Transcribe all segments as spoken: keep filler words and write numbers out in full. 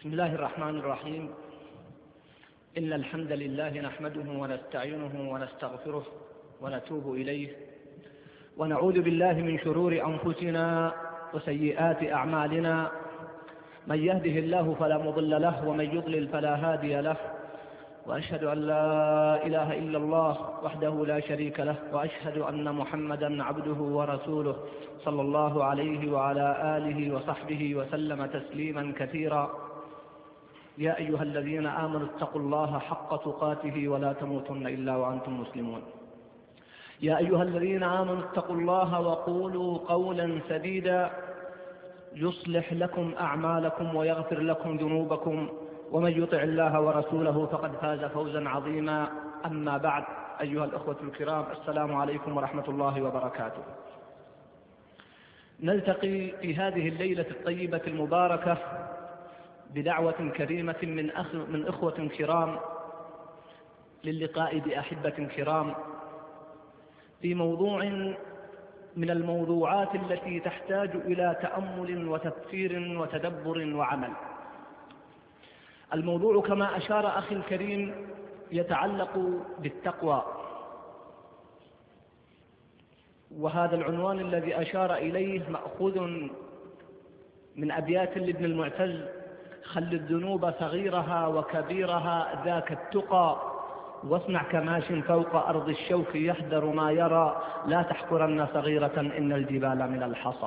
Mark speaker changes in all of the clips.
Speaker 1: بسم الله الرحمن الرحيم. إن الحمد لله نحمده ونستعينه ونستغفره ونتوب إليه، ونعوذ بالله من شرور أنفسنا وسيئات أعمالنا. من يهده الله فلا مضل له، ومن يضلل فلا هادي له، وأشهد أن لا إله إلا الله وحده لا شريك له، وأشهد أن محمدا عبده ورسوله صلى الله عليه وعلى آله وصحبه وسلم تسليما كثيرا. يا أيها الذين آمنوا اتقوا الله حق تقاته ولا تموتن إلا وأنتم مسلمون. يا أيها الذين آمنوا اتقوا الله وقولوا قولا سديدا يصلح لكم أعمالكم ويغفر لكم ذنوبكم، ومن يطع الله ورسوله فقد فاز فوزا عظيما. أما بعد، أيها الأخوة الكرام، السلام عليكم ورحمة الله وبركاته. نلتقي في هذه الليلة الطيبة المباركة بدعوة كريمة من, أخ من إخوة كرام للقاء بأحبة كرام في موضوع من الموضوعات التي تحتاج إلى تأمل وتفكير وتدبر وعمل. الموضوع كما أشار أخي الكريم يتعلق بالتقوى، وهذا العنوان الذي أشار إليه مأخوذ من أبيات لابن المعتز: خل الذنوب صغيرها وكبيرها ذاك التقى، واصنع كماش فوق أرض الشوك يحذر ما يرى، لا تحقرن صغيرة إن الجبال من الحصى.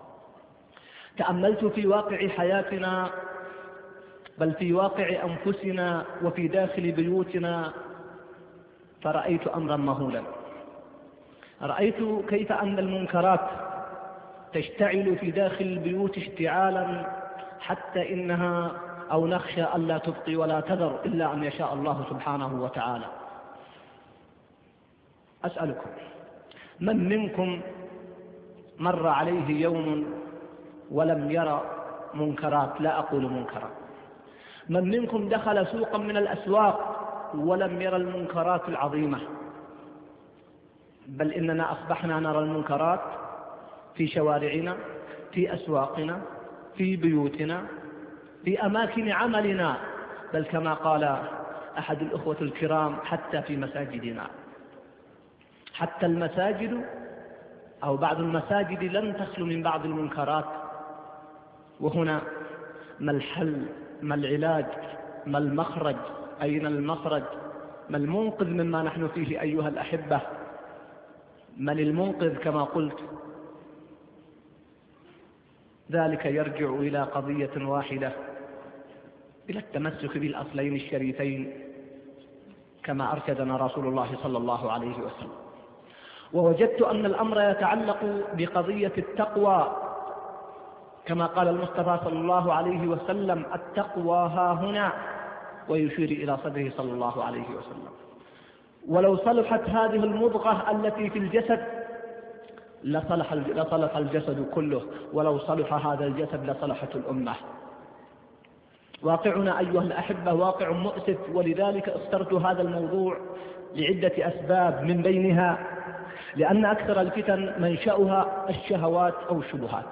Speaker 1: تأملت في واقع حياتنا، بل في واقع أنفسنا وفي داخل بيوتنا، فرأيت أمرا مهولا. رأيت كيف أن المنكرات تشتعل في داخل البيوت اشتعالا حتى إنها أو نخشى ألا تبقي ولا تذر إلا أن يشاء الله سبحانه وتعالى. أسألكم، من منكم مر عليه يوم ولم يرى منكرات؟ لا أقول منكرات. من منكم دخل سوقا من الأسواق ولم يرى المنكرات العظيمة؟ بل إننا أصبحنا نرى المنكرات في شوارعنا، في أسواقنا، في بيوتنا، في أماكن عملنا، بل كما قال أحد الأخوة الكرام حتى في مساجدنا. حتى المساجد أو بعض المساجد لن تخلو من بعض المنكرات. وهنا ما الحل؟ ما العلاج؟ ما المخرج؟ أين المخرج؟ ما المنقذ مما نحن فيه أيها الأحبة؟ من المنقذ كما قلت؟ ذلك يرجع إلى قضية واحدة، إلى التمسك بالأصلين الشريفين كما أرشدنا رسول الله صلى الله عليه وسلم. ووجدت أن الأمر يتعلق بقضية التقوى، كما قال المصطفى صلى الله عليه وسلم: التقوى ها هنا، ويشير إلى صدره صلى الله عليه وسلم. ولو صلحت هذه المضغة التي في الجسد لصلح لصلح الجسد كله، ولو صلح هذا الجسد لصلحت الأمة. واقعنا أيها الأحبة واقع مؤسف، ولذلك اخترت هذا الموضوع لعدة أسباب، من بينها لأن أكثر الفتن منشأها الشهوات أو الشبهات.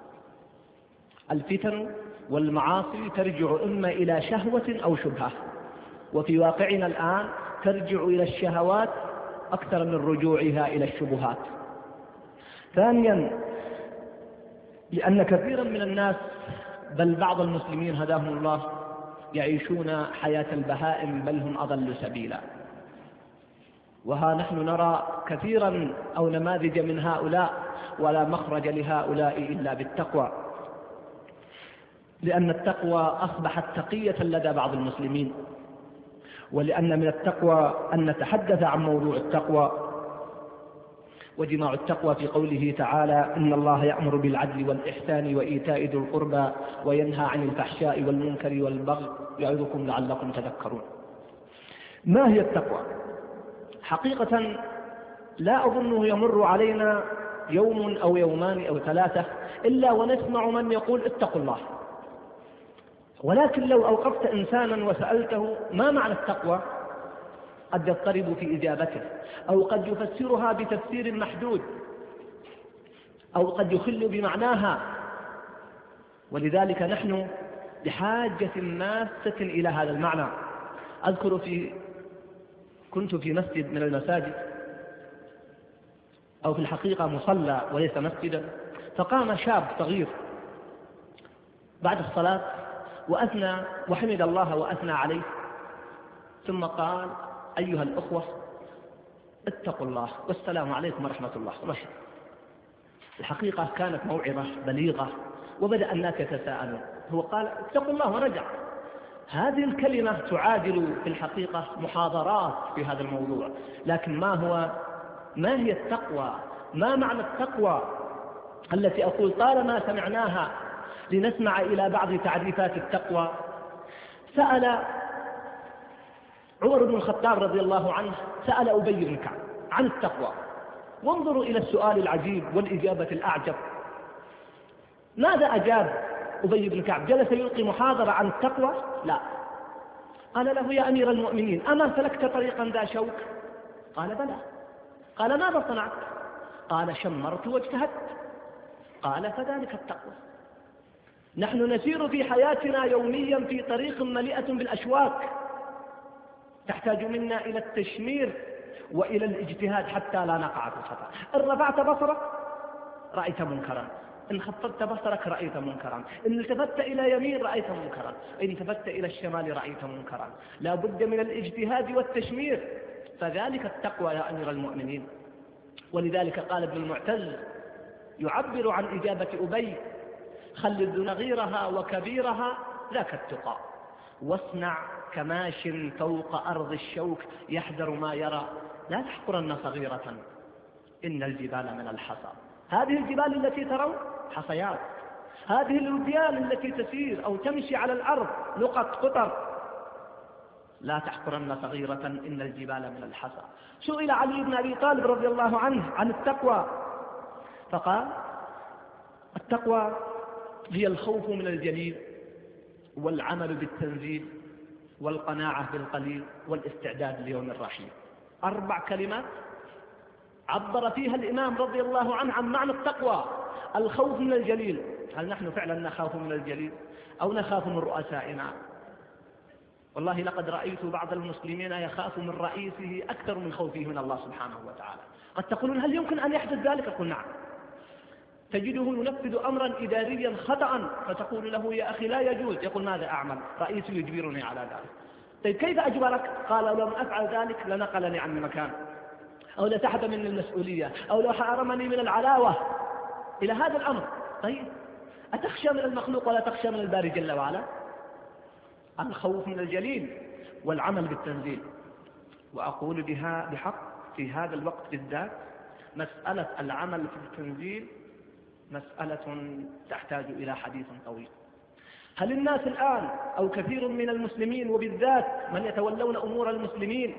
Speaker 1: الفتن والمعاصي ترجع إما إلى شهوة أو شبهة، وفي واقعنا الآن ترجع إلى الشهوات أكثر من رجوعها إلى الشبهات. ثانيا، لأن كثيرا من الناس، بل بعض المسلمين هداهم الله، يعيشون حياة البهائم، بل هم أضل سبيلا. وها نحن نرى كثيرا أو نماذج من هؤلاء، ولا مخرج لهؤلاء إلا بالتقوى، لأن التقوى أصبحت تقية لدى بعض المسلمين. ولأن من التقوى أن نتحدث عن موضوع التقوى، وجماع التقوى في قوله تعالى: إن الله يأمر بالعدل والإحسان وإيتاء ذي القربى وينهى عن الفحشاء والمنكر والبغي يعظكم لعلكم تذكرون. ما هي التقوى؟ حقيقة لا أظنه يمر علينا يوم أو يومان أو ثلاثة إلا ونسمع من يقول اتقوا الله. ولكن لو أوقفت إنسانا وسألته ما معنى التقوى قد يضطرب في إجابته، أو قد يفسرها بتفسير محدود، أو قد يخل بمعناها. ولذلك نحن بحاجة ماسة إلى هذا المعنى. أذكر في كنت في مسجد من المساجد، أو في الحقيقة مصلى وليس مسجدا، فقام شاب صغير بعد الصلاة وأثنى وحمد الله وأثنى عليه، ثم قال: أيها الأخوة اتقوا الله والسلام عليكم ورحمة الله. ومشى. الحقيقة كانت موعظة بليغة، وبدأ الناس يتساءلون. هو قال اتقوا الله ورجع. هذه الكلمة تعادل في الحقيقة محاضرات في هذا الموضوع، لكن ما هو ما هي التقوى؟ ما معنى التقوى التي أقول طالما سمعناها لنسمع إلى بعض تعريفات التقوى؟ سأل عمر بن الخطاب رضي الله عنه سأل أبي بن كعب عن التقوى، وانظروا إلى السؤال العجيب والإجابة الأعجب. ماذا أجاب أبي بن كعب؟ جلس يلقي محاضرة عن التقوى؟ لا. قال له: يا أمير المؤمنين، أما سلكت طريقا ذا شوك؟ قال: بلى. قال: ماذا صنعت؟ قال: شمرت واجتهدت. قال: فذلك التقوى. نحن نسير في حياتنا يوميا في طريق مليئة بالأشواك، تحتاج منا إلى التشمير وإلى الاجتهاد حتى لا نقع في الخطأ. إن رفعت بصرك رأيت منكرا، إن خفضت بصرك رأيت منكرا، إن التفت إلى يمين رأيت منكرا، إن التفت إلى الشمال رأيت منكرا. لا بد من الاجتهاد والتشمير، فذلك التقوى يا أمير المؤمنين. ولذلك قال ابن المعتز يعبر عن إجابة أبي: خلد نغيرها وكبيرها ذاك التقى، واصنع كماش فوق أرض الشوك يحذر ما يرى، لا تحقرن صغيرة إن الجبال من الحصى. هذه الجبال التي ترون حصيات، هذه الوديان التي تسير أو تمشي على الأرض نقط قطر، لا تحقرن صغيرة إن الجبال من الحصى. سئل علي بن أبي طالب رضي الله عنه عن التقوى فقال: التقوى هي الخوف من الجليل، والعمل بالتنزيل، والقناعة بالقليل، والاستعداد ليوم الرحيل. أربع كلمات عبر فيها الإمام رضي الله عنه عن معنى التقوى. الخوف من الجليل، هل نحن فعلا نخاف من الجليل أو نخاف من رؤسائنا؟ والله لقد رأيت بعض المسلمين يخاف من رئيسه أكثر من خوفه من الله سبحانه وتعالى. قد تقولون: هل يمكن أن يحدث ذلك؟ أقول: نعم. تجده ينفذ أمرا إداريا خطأ، فتقول له: يا أخي لا يجوز. يقول: ماذا أعمل؟ رئيسي يجبرني على ذلك. طيب كيف أجبرك؟ قال: لو لم أفعل ذلك لنقلني عن مكان، أو لسحب مني المسؤولية، أو لو حرمني من العلاوة، إلى هذا الأمر. طيب أتخشى من المخلوق ولا تخشى من الباري جل وعلا؟ الخوف من الجليل والعمل بالتنزيل. وأقول بها بحق في هذا الوقت بالذات مسألة العمل في التنزيل مسألة تحتاج إلى حديث طويل. هل الناس الآن أو كثير من المسلمين وبالذات من يتولون أمور المسلمين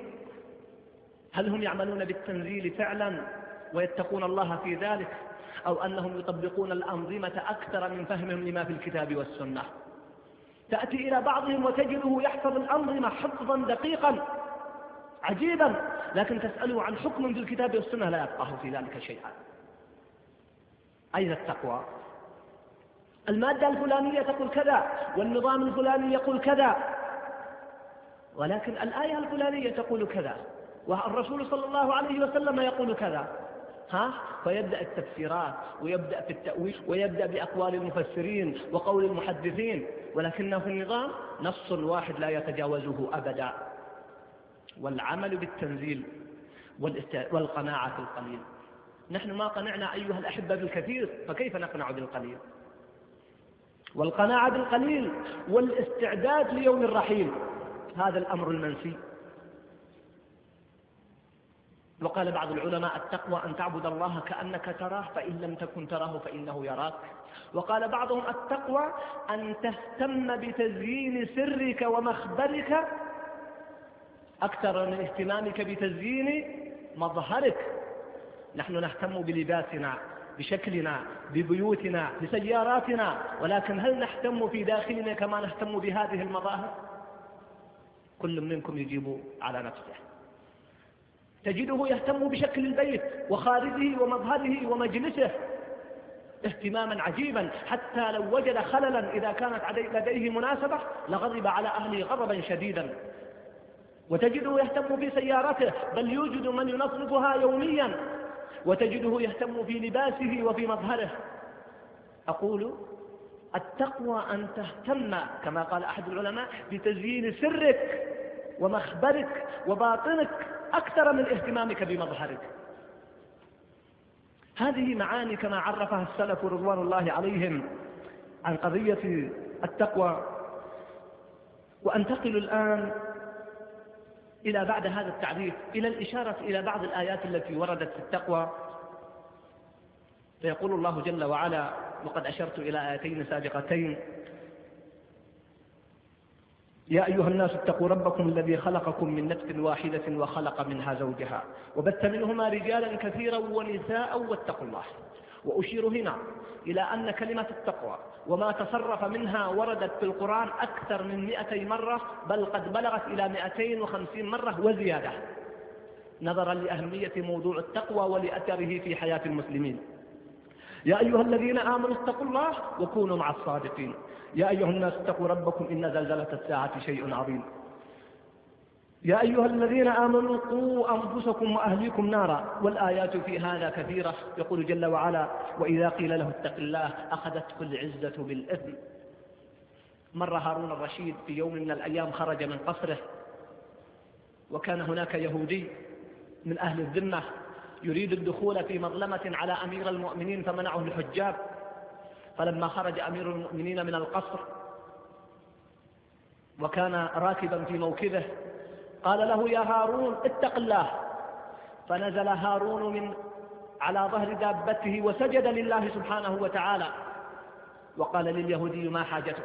Speaker 1: هل هم يعملون بالتنزيل فعلا ويتقون الله في ذلك، أو أنهم يطبقون الأنظمة أكثر من فهمهم لما في الكتاب والسنة؟ تأتي إلى بعضهم وتجده يحفظ الأنظمة حفظا دقيقا عجيبا، لكن تسأله عن حكم في الكتاب والسنة لا يفقه في ذلك شيئا. أين التقوى؟ المادة الفلانية تقول كذا، والنظام الفلاني يقول كذا، ولكن الآية الفلانية تقول كذا، والرسول صلى الله عليه وسلم يقول كذا. ها؟ فيبدأ التفسيرات ويبدأ في التأويل ويبدأ بأقوال المفسرين وقول المحدثين، ولكنه في النظام نص واحد لا يتجاوزه أبدا. والعمل بالتنزيل والقناعة في القليل. نحن ما قنعنا أيها الأحبة بالكثير، فكيف نقنع بالقليل؟ والقناعة بالقليل والاستعداد ليوم الرحيل، هذا الأمر المنسي. وقال بعض العلماء: التقوى أن تعبد الله كأنك تراه، فإن لم تكن تراه فإنه يراك. وقال بعضهم: التقوى أن تهتم بتزيين سرك ومخبرك أكثر من اهتمامك بتزيين مظهرك. نحن نهتم بلباسنا، بشكلنا، ببيوتنا، بسياراتنا، ولكن هل نهتم في داخلنا كما نهتم بهذه المظاهر؟ كل منكم يجيب على نفسه. تجده يهتم بشكل البيت وخارجه ومظهره ومجلسه، اهتماما عجيبا، حتى لو وجد خللا إذا كانت لديه مناسبة لغضب على أهله غضبا شديدا. وتجده يهتم في سيارته، بل يوجد من ينظفها يوميا، وتجده يهتم في لباسه وفي مظهره. أقول التقوى أن تهتم كما قال أحد العلماء بتزيين سرك ومخبرك وباطنك أكثر من اهتمامك بمظهرك. هذه معاني كما عرفها السلف رضوان الله عليهم عن قضية التقوى. وأنتقل الآن إلى بعد هذا التعريف إلى الإشارة إلى بعض الآيات التي وردت في التقوى. فيقول الله جل وعلا، وقد أشرت إلى آيتين سابقتين: يا أيها الناس اتقوا ربكم الذي خلقكم من نفس واحدة وخلق منها زوجها وبث منهما رجالا كثيرا ونساء واتقوا الله. وأشير هنا إلى أن كلمة التقوى وما تصرف منها وردت في القرآن أكثر من مئتي مرة، بل قد بلغت إلى مئتين وخمسين مرة وزيادة، نظرا لأهمية موضوع التقوى ولأثره في حياة المسلمين. يا أيها الذين آمنوا اتقوا الله وكونوا مع الصادقين. يا أيها الناس اتقوا ربكم إن زلزلة الساعة شيء عظيم. يا أيها الذين آمنوا قوا أنفسكم وأهليكم نارا. والآيات في هذا كثيرة. يقول جل وعلا: وإذا قيل له اتق الله أخذته العزة بالإثم. مر هارون الرشيد في يوم من الأيام خرج من قصره، وكان هناك يهودي من أهل الذمة يريد الدخول في مظلمة على أمير المؤمنين فمنعه الحجاب. فلما خرج أمير المؤمنين من القصر وكان راكبا في موكبه قال له: يا هارون اتق الله. فنزل هارون من على ظهر دابته وسجد لله سبحانه وتعالى، وقال لليهودي: ما حاجتك؟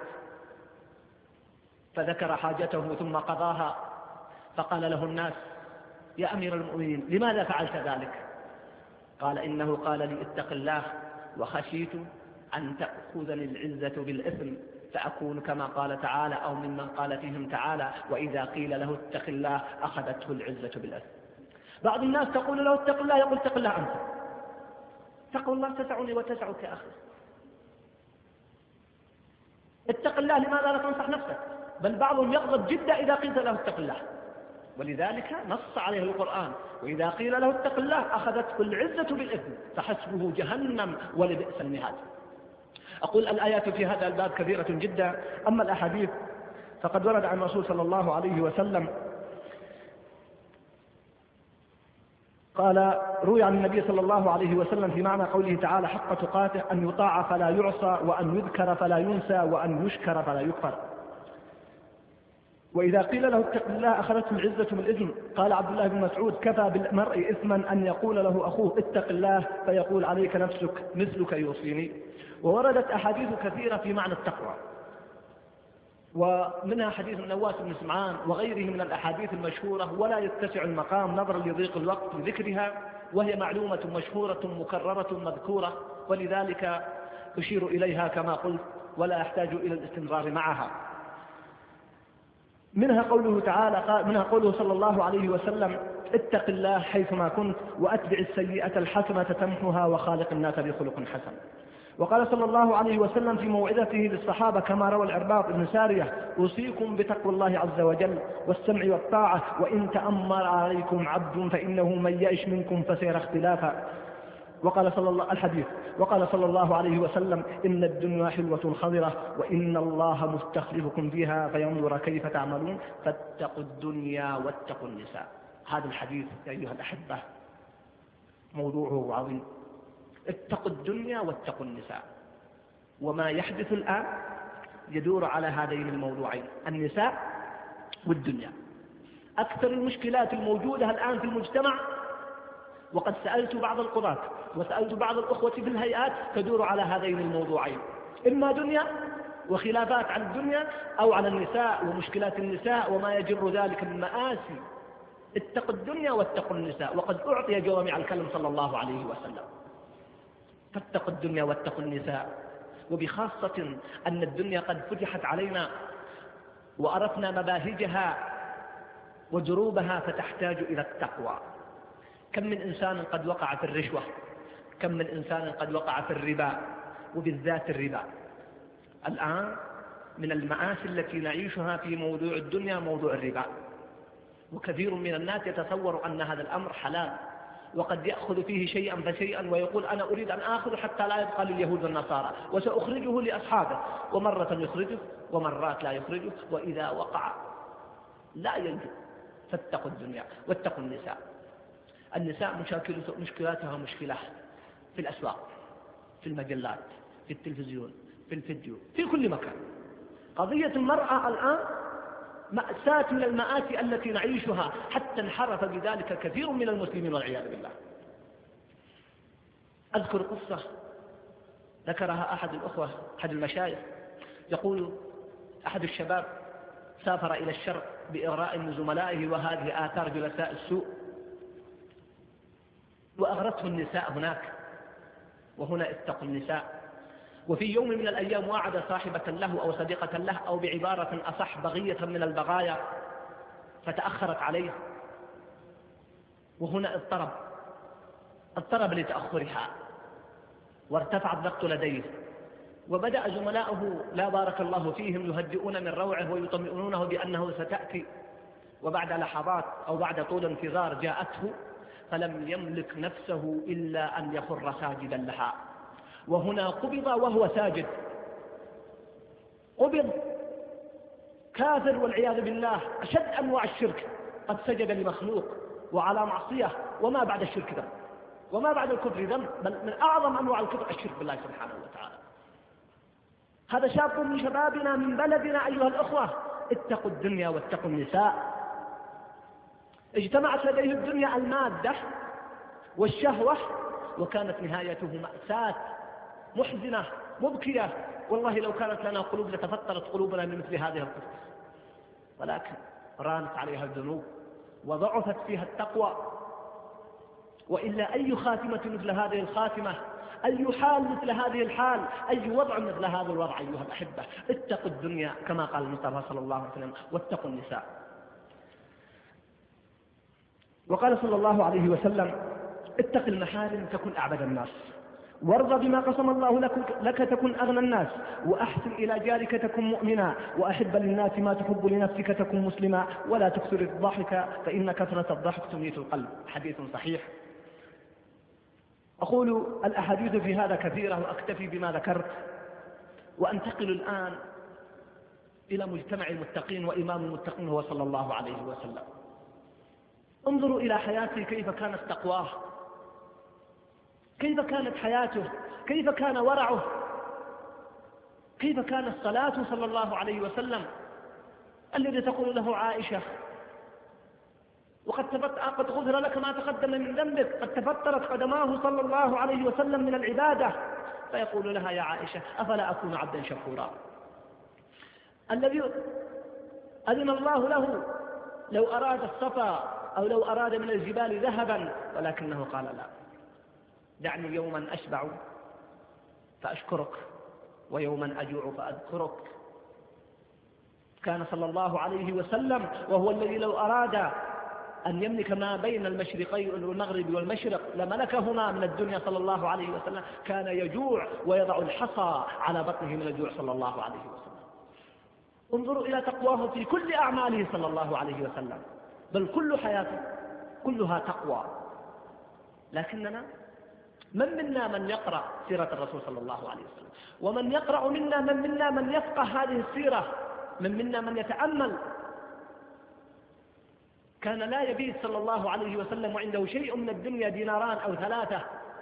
Speaker 1: فذكر حاجته ثم قضاها. فقال له الناس: يا أمير المؤمنين لماذا فعلت ذلك؟ قال: إنه قال لي اتق الله وخشيت أن تأخذني العزة بالإثم فأكون كما قال تعالى أو ممن قال فيهم تعالى: وإذا قيل له اتق الله أخذته العزة بالإثم. بعض الناس تقول له اتق الله يقول اتق الله أنت. تقول الله تسعني وتسعك يا أخي. اتق الله لماذا لا تنصح نفسك؟ بل بعضهم يغضب جدا إذا قيل له اتق الله، ولذلك نص عليه القرآن: وإذا قيل له اتق الله أخذته العزة بالإثم فحسبه جهنم ولبئس المهاد. أقول الآيات في هذا الباب كثيرة جدا. أما الأحاديث فقد ورد عن الرسول صلى الله عليه وسلم قال: روي عن النبي صلى الله عليه وسلم في معنى قوله تعالى: حق تقاته أن يطاع فلا يعصى، وأن يذكر فلا ينسى، وأن يشكر فلا يكفر. وإذا قيل له اتق الله أخذته العزة بالإثم. قال عبد الله بن مسعود: كفى بالمرء إثما أن يقول له أخوه اتق الله فيقول عليك نفسك مثلك يوصيني. ووردت أحاديث كثيرة في معنى التقوى، ومنها حديث النواس بن سمعان وغيره من الأحاديث المشهورة، ولا يتسع المقام نظرا لضيق الوقت لذكرها، وهي معلومة مشهورة مكررة مذكورة، ولذلك أشير إليها كما قلت ولا أحتاج إلى الاستمرار معها. منها قوله تعالى منها قوله صلى الله عليه وسلم: اتق الله حيثما كنت وأتبع السيئة الحسنة تمحها وخالق الناس بخلق حسن. وقال صلى الله عليه وسلم في موعظته للصحابة كما روى العرباض بن سارية: أوصيكم بتقوى الله عز وجل والسمع والطاعة، وإن تأمر عليكم عبد فإنه من يعش منكم فسيرى اختلافا. وقال صلى الله الحديث وقال صلى الله عليه وسلم: إن الدنيا حلوة خضرة وإن الله مستخلفكم فيها فينظر كيف تعملون فاتقوا الدنيا واتقوا النساء. هذا الحديث يا أيها الأحبة موضوعه عظيم. اتقوا الدنيا واتقوا النساء. وما يحدث الآن يدور على هذين الموضوعين: النساء والدنيا. أكثر المشكلات الموجودة الآن في المجتمع، وقد سألت بعض القضاة وسألت بعض الأخوة في الهيئات، تدور على هذين الموضوعين: إما دنيا وخلافات عن الدنيا، أو على النساء ومشكلات النساء وما يجر ذلك من مآسي. اتقوا الدنيا واتقوا النساء، وقد أعطي جوامع الكلم صلى الله عليه وسلم. فاتقوا الدنيا واتقوا النساء، وبخاصة أن الدنيا قد فتحت علينا وأرفنا مباهجها ودروبها، فتحتاج إلى التقوى. كم من إنسان قد وقع في الرشوة، كم من إنسان قد وقع في الربا، وبالذات الربا. الآن من المآسي التي نعيشها في موضوع الدنيا موضوع الربا، وكثير من الناس يتصور أن هذا الأمر حلال، وقد يأخذ فيه شيئا فشيئا ويقول أنا أريد أن آخذ حتى لا يبقى لليهود والنصارى وسأخرجه لأصحابه، ومرة يخرجه ومرات لا يخرجه، وإذا وقع لا ينجو. فاتقوا الدنيا واتقوا النساء. النساء مشكلاتها مشكلة في الأسواق، في المجلات، في التلفزيون، في الفيديو، في كل مكان. قضية المرأة الآن مأساة من المآسي التي نعيشها، حتى انحرف بذلك كثير من المسلمين والعياذ بالله. أذكر قصة ذكرها أحد الأخوة، أحد المشايخ، يقول أحد الشباب سافر إلى الشرق بإغراء من زملائه، وهذه آثار جلساء السوء، وأغرته النساء هناك. وهنا اتقوا النساء. وفي يوم من الأيام وعد صاحبة له أو صديقة له، أو بعبارة أصح بغية من البغايا، فتأخرت عليه، وهنا اضطرب اضطرب لتأخرها، وارتفع الضغط لديه، وبدأ زملاؤه لا بارك الله فيهم يهدئون من روعه ويطمئنونه بأنه ستأتي، وبعد لحظات أو بعد طول انتظار جاءته، فلم يملك نفسه إلا أن يخر ساجدا لها. وهنا قبض وهو ساجد، قبض كافر والعياذ بالله، أشد أنواع الشرك، قد سجد لمخلوق وعلى معصية، وما بعد الشرك ذنب، وما بعد الكفر ذنب، بل من أعظم أنواع الكفر الشرك بالله سبحانه وتعالى. هذا شاب من شبابنا من بلدنا أيها الأخوة، اتقوا الدنيا واتقوا النساء. اجتمعت لديه الدنيا المادة والشهوة، وكانت نهايته مأساة محزنة مبكية. والله لو كانت لنا قلوب لتفطرت قلوبنا من مثل هذه القصص، ولكن رانت عليها الذنوب وضعفت فيها التقوى. وإلا أي خاتمة مثل هذه الخاتمة، أي حال مثل هذه الحال، أي وضع مثل هذا الوضع أيها الأحبة. اتقوا الدنيا كما قال المصطفى صلى الله عليه وسلم، واتقوا النساء. وقال صلى الله عليه وسلم اتق المحارم تكن أعبد الناس، وارضى بما قسم الله لك تكن أغنى الناس، وأحسن إلى جارك تكن مؤمنا، وأحب للناس ما تحب لنفسك تكن مسلما، ولا تكثر الضحك فإن كثرة الضحك تميت القلب. حديث صحيح. أقول الأحاديث في هذا كثيرة وأكتفي بما ذكرت، وأنتقل الآن إلى مجتمع المتقين وإمام المتقين هو صلى الله عليه وسلم. انظروا إلى حياته، كيف كانت تقواه، كيف كانت حياته، كيف كان ورعه، كيف كانت صلاته صلى الله عليه وسلم، الذي تقول له عائشة وقد قد غفر لك ما تقدم من ذنبك، قد تفترت قدماه صلى الله عليه وسلم من العبادة، فيقول لها يا عائشة أفلا أكون عبدا شكورا، الذي أذن الله له لو أراد الصفا أو لو أراد من الجبال ذهبا، ولكنه قال لا، دعني يوما أشبع فأشكرك ويوما أجوع فأذكرك. كان صلى الله عليه وسلم وهو الذي لو أراد أن يملك ما بين المشرقين والمغرب والمشرق لملكهما من الدنيا صلى الله عليه وسلم. كان يجوع ويضع الحصى على بطنه من الجوع صلى الله عليه وسلم. انظروا إلى تقواه في كل أعماله صلى الله عليه وسلم، بل كل حياته كلها تقوى. لكننا من منا من يقرأ سيرة الرسول صلى الله عليه وسلم، ومن يقرأ منا من منا من يفقه هذه السيرة، من منا من يتأمل. كان لا يبيت صلى الله عليه وسلم وعنده شيء من الدنيا ديناران أو ثلاثة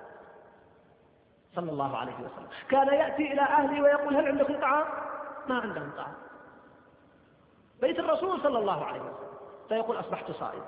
Speaker 1: صلى الله عليه وسلم. كان يأتي إلى أهله ويقول هل عندكم طعام؟ ما عندهم طعام. بيت الرسول صلى الله عليه وسلم فيقول أصبحت صائما.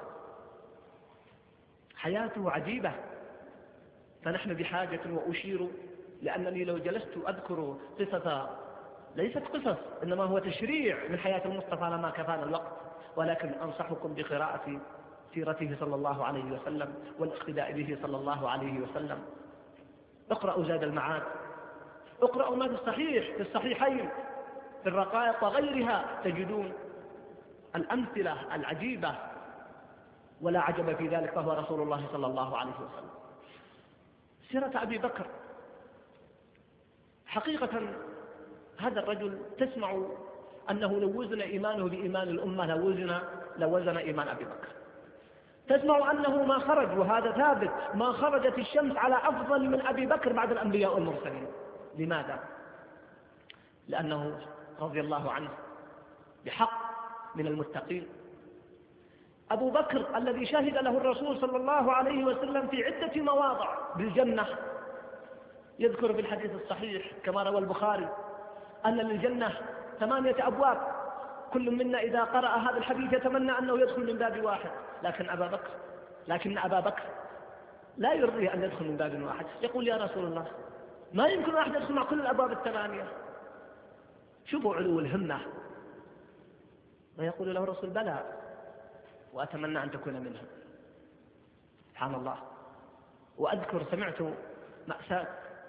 Speaker 1: حياته عجيبة، فنحن بحاجة. وأشير لأنني لو جلست أذكر قصة ليست قصص، إنما هو تشريع من حياة المصطفى لما كفانا الوقت، ولكن أنصحكم بقراءة سيرته صلى الله عليه وسلم والاقتداء به صلى الله عليه وسلم. اقرأوا زاد المعاد، اقرأوا ما في الصحيح، في الصحيحين، في الرقائق وغيرها، تجدون الأمثلة العجيبة، ولا عجب في ذلك، فهو رسول الله صلى الله عليه وسلم. سيرة أبي بكر حقيقة هذا الرجل تسمع أنه لو وزن إيمانه بإيمان الأمة لوزن, لوزن إيمان أبي بكر. تسمع أنه ما خرج، وهذا ثابت، ما خرجت الشمس على أفضل من أبي بكر بعد الأنبياء والمرسلين. لماذا؟ لأنه رضي الله عنه بحق من المتقين. أبو بكر الذي شهد له الرسول صلى الله عليه وسلم في عدة مواضع بالجنة، يذكر في الحديث الصحيح كما روى البخاري أن للجنة ثمانية أبواب، كل منا إذا قرأ هذا الحديث يتمنى أنه يدخل من باب واحد، لكن أبا بكر لكن أبا بكر لا يرضيه أن يدخل من باب واحد. يقول يا رسول الله ما يمكن أحد يدخل مع كل الأبواب الثمانية. شوفوا علو الهمة. ويقول له الرسول بلى وأتمنى أن تكون منهم. سبحان الله. وأذكر سمعت مأساة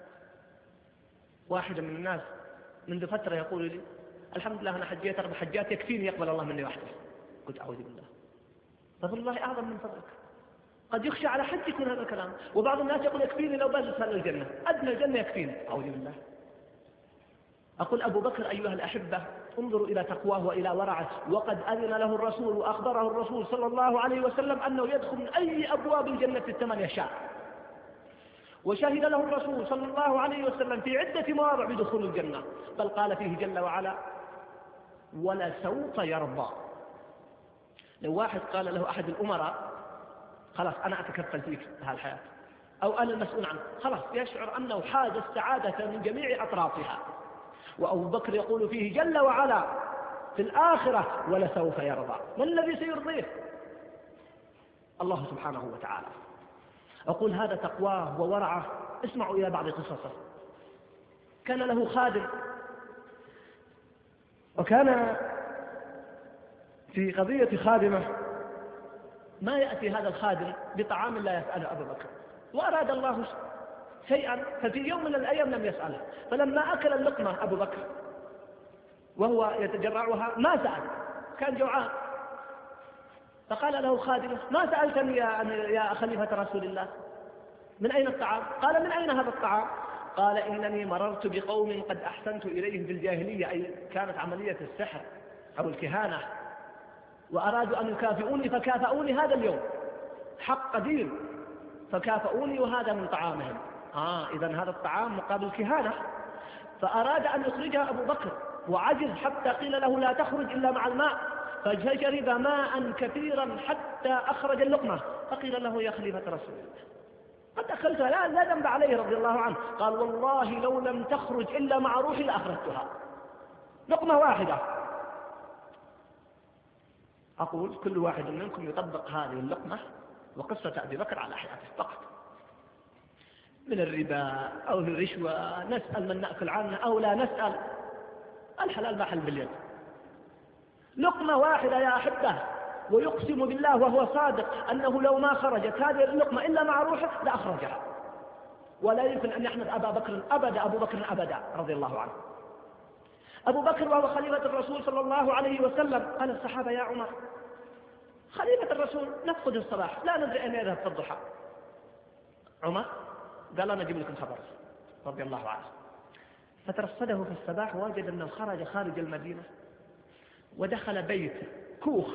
Speaker 1: واحد من الناس منذ فترة يقول لي الحمد لله أنا حجيت أربع حجات يكفيني يقبل الله مني وحده. قلت أعوذ بالله، فضل الله أعظم من فضلك. قد يخشى على حد يكون هذا الكلام. وبعض الناس يقول يكفيني لو بس أدخل الجنة، أدنى الجنة يكفيني. أعوذ بالله. أقول أبو بكر أيها الأحبة انظروا إلى تقواه وإلى ورعه، وقد أذن له الرسول وأخبره الرسول صلى الله عليه وسلم أنه يدخل من أي أبواب الجنة الثمانية شاء، وشهد له الرسول صلى الله عليه وسلم في عدة مواضع بدخول الجنة، بل قال فيه جل وعلا ولسوف يرضى. لو واحد قال له أحد الأمراء خلاص أنا أتكفل فيك هالحياة أو أنا المسؤول عنه، خلاص يشعر أنه حاز السعادة من جميع أطرافها. وأبو بكر يقول فيه جل وعلا في الآخرة ولسوف يرضى. ما الذي سيرضيه؟ الله سبحانه وتعالى. أقول هذا تقواه وورعه. اسمعوا إلى بعض قصصه. كان له خادم، وكان في قضية خادمة ما يأتي هذا الخادم بطعام لا يسأله أبو بكر، وأراد الله شيئا ففي يوم من الأيام لم يسأله، فلما أكل اللقمة أبو بكر وهو يتجرعها ما سأل، كان جوعان، فقال له خادمه ما سألتني يا, يا خليفة رسول الله من أين الطعام؟ قال من أين هذا الطعام؟ قال إنني مررت بقوم قد أحسنت إليهم في الجاهلية، أي كانت عملية السحر أو الكهانة، وأرادوا أن يكافئوني فكافئوني هذا اليوم، حق قدير فكافئوني وهذا من طعامهم. آه إذن هذا الطعام مقابل كهانة. فأراد أن يخرجها أبو بكر وعجز حتى قيل له لا تخرج إلا مع الماء، فشرب ماء كثيرا حتى أخرج اللقمة، فقيل له يا خليفة رسول الله قد أكلتها لا, لا ذنب عليه رضي الله عنه. قال والله لو لم تخرج إلا مع روحي لأخرجتها، لقمة واحدة. أقول كل واحد منكم يطبق هذه اللقمة وقصة أبي بكر على حياته فقط، من الربا أو الرشوة، نسأل من نأكل عنه أو لا نسأل، الحلال محل باليد. لقمة واحدة يا أحبة، ويقسم بالله وهو صادق أنه لو ما خرجت هذه اللقمة إلا مع روحه لأخرجها، ولا يمكن أن يحمد أبا بكر أبدا، أبو بكر أبدا رضي الله عنه. أبو بكر وهو خليفة الرسول صلى الله عليه وسلم قال الصحابة يا عمر خليفة الرسول نفقد الصباح لا ندري أين يذهب في الضحى. عمر قال أنا أجيب لكم خبر رضي الله عنه. فترصده في الصباح ووجد أنه خرج خارج المدينة ودخل بيت كوخ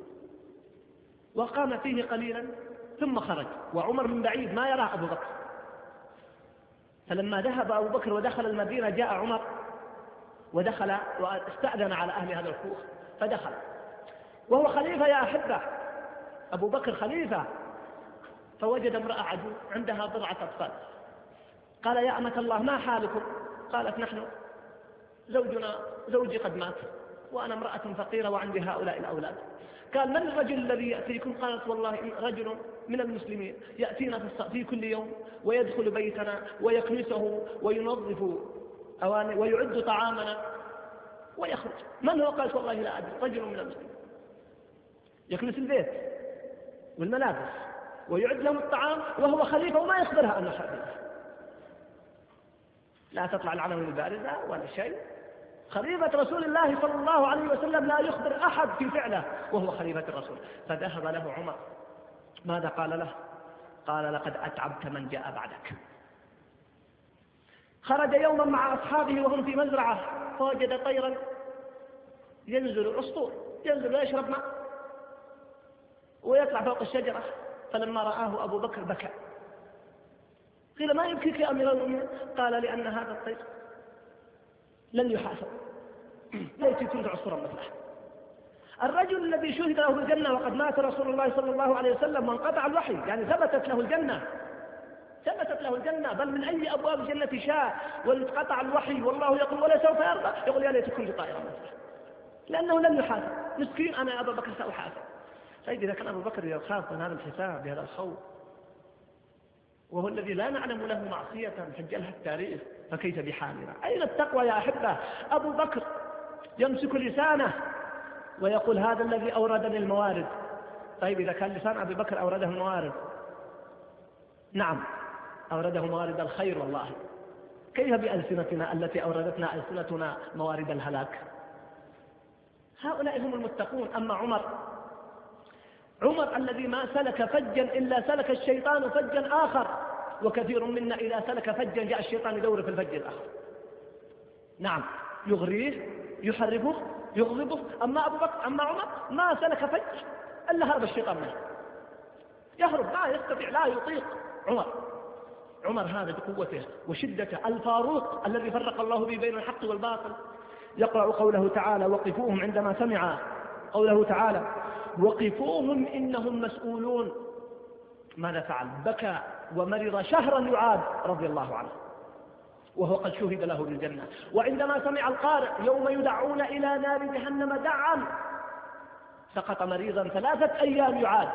Speaker 1: وقام فيه قليلا ثم خرج، وعمر من بعيد ما يرى أبو بكر. فلما ذهب أبو بكر ودخل المدينة جاء عمر ودخل واستأذن على أهل هذا الكوخ فدخل وهو خليفة يا أحبة، أبو بكر خليفة. فوجد امرأة عجوز عندها بضعة أطفال. قال يا أمة الله ما حالكم؟ قالت نحن زوجنا زوجي قد مات وأنا امرأة فقيرة وعندي هؤلاء الأولاد. قال من الرجل الذي يأتيكم؟ قالت والله رجل من المسلمين يأتينا في كل يوم ويدخل بيتنا ويكنسه وينظف أواني ويعد طعامنا ويخرج. من هو؟ قالت والله لا أدري، رجل من المسلمين يكنس البيت والملابس ويعد لهم الطعام وهو خليفة وما يخبرها أنه خليفة. لا تطلع العناوين البارزة ولا شيء. خليفة رسول الله صلى الله عليه وسلم لا يخبر أحد في فعله وهو خليفة الرسول. فذهب له عمر. ماذا قال له؟ قال لقد أتعبت من جاء بعدك. خرج يوما مع أصحابه وهم في مزرعة فوجد طيرا ينزل عصفور ينزل ويشرب ماء ويطلع فوق الشجرة، فلما رآه أبو بكر بكى. قيل ما يبكيك يا أمير المؤمنين؟ قال لأن هذا الطير لن يحاسب، ليت كنت عصفورا مثله. الرجل الذي شهد له الجنة وقد مات رسول الله صلى الله عليه وسلم وانقطع الوحي، يعني ثبتت له الجنة، ثبتت له الجنة، بل من أي أبواب الجنة شاء، وانقطع الوحي والله يقول ولا سوف يرضى، يقول يا ليت كنت طائرا مثله، لأنه لن يحاسب. مسكين أنا يا أبا بكر سأحاسب. طيب إذا كان أبو بكر يخاف من هذا الحساب بهذا الخوف، وهو الذي لا نعلم له معصية سجلها التاريخ، فكيف بحالنا؟ أين التقوى يا أحبة؟ أبو بكر يمسك لسانه ويقول هذا الذي أوردني الموارد. طيب إذا كان لسان أبي بكر أورده الموارد، نعم أورده موارد الخير والله، كيف بألسنتنا التي أوردتنا ألسنتنا موارد الهلاك؟ هؤلاء هم المتقون. أما عمر عمر الذي ما سلك فجا إلا سلك الشيطان فجا آخر، وكثير منا إذا سلك فجا جاء الشيطان يدور في الفج الآخر. نعم يغريه يحربه يغضبه. أما أبو بكر أما عمر ما سلك فج إلا هرب الشيطان منه، يهرب، لا يستطيع لا يطيق. عمر عمر هذا بقوته وشدته، الفاروق الذي فرق الله به بين الحق والباطل. يقرأ قوله تعالى وقفوهم عندما سمع قوله تعالى وقفوهم إنهم مسؤولون. ماذا فعل؟ بكى ومرض شهرا يعاد رضي الله عنه وهو قد شهد له بالجنة. وعندما سمع القارئ يوم يدعون إلى نار جهنم دعا سقط مريضا ثلاثة أيام يعاد.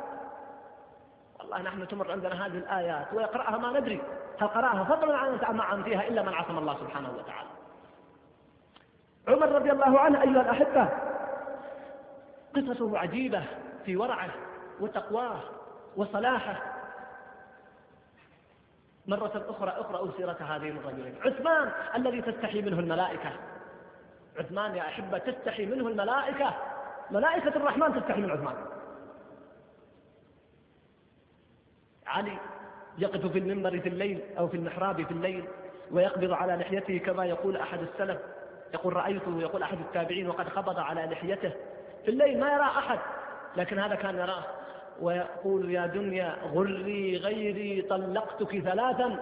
Speaker 1: والله نحن تمر عندنا هذه الآيات ويقرأها ما ندري هل قرأها فضلا عن يتعمى فيها إلا من عصم الله سبحانه وتعالى. عمر رضي الله عنه أيها الأحبة قصته عجيبة في ورعه وتقواه وصلاحه. مرة أخرى أقرأ سيرة هذين الرجلين. عثمان الذي تستحي منه الملائكة، عثمان يا أحبة تستحي منه الملائكة، ملائكة الرحمن تستحي من عثمان. علي يقف في المنبر في الليل أو في المحراب في الليل ويقبض على لحيته كما يقول أحد السلف، يقول رأيته يقول أحد التابعين وقد قبض على لحيته في الليل ما يرى أحد، لكن هذا كان يراه، ويقول يا دنيا غري غيري طلقتك ثلاثا.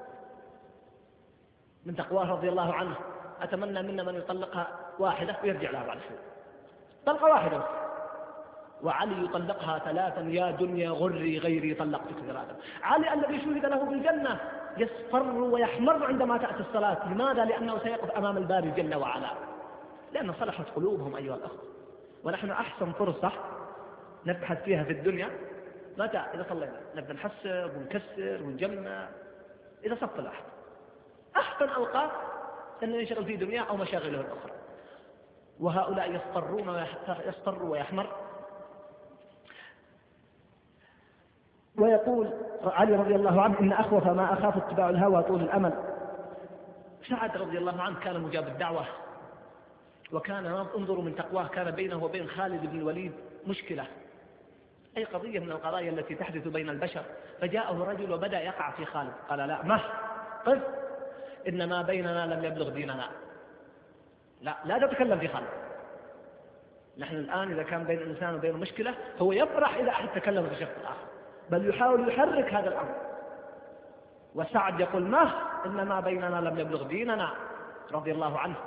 Speaker 1: من تقواه رضي الله عنه. أتمنى منا من يطلقها واحدة ويرجع لها بعد شوي، طلقة واحدة، وعلي يطلقها ثلاثا يا دنيا غري غيري طلقتك ثلاثا. علي الذي شهد له بالجنة يصفر ويحمر عندما تأتي الصلاة. لماذا؟ لأنه سيقف أمام الباري جل وعلا، لأنه صلحت قلوبهم أيها الأخوة. ونحن أحسن فرصة نبحث فيها في الدنيا متى؟ إذا صلينا نبدأ نحسر ونكسر ونجمع إذا صف الأحد. أحسن أوقات أن ينشغل في دنيا أو مشاغله الأخرى، وهؤلاء يصفرون ويصفر ويحمر. ويقول علي رضي الله عنه إن أخوف ما أخاف اتباع الهوى طول الأمل. سعد رضي الله عنه كان مجاب الدعوة، وكان انظروا من تقواه كان بينه وبين خالد بن الوليد مشكلة، أي قضية من القضايا التي تحدث بين البشر، فجاءه رجل وبدأ يقع في خالد، قال لا مه قف إن ما بيننا لم يبلغ ديننا، لا لا تتكلم في خالد. نحن الآن إذا كان بين الإنسان وبين مشكلة هو يفرح إذا أحد تكلم في الشخص الآخر، بل يحاول يحرك هذا الأمر. وسعد يقول مه إن ما بيننا لم يبلغ ديننا رضي الله عنه.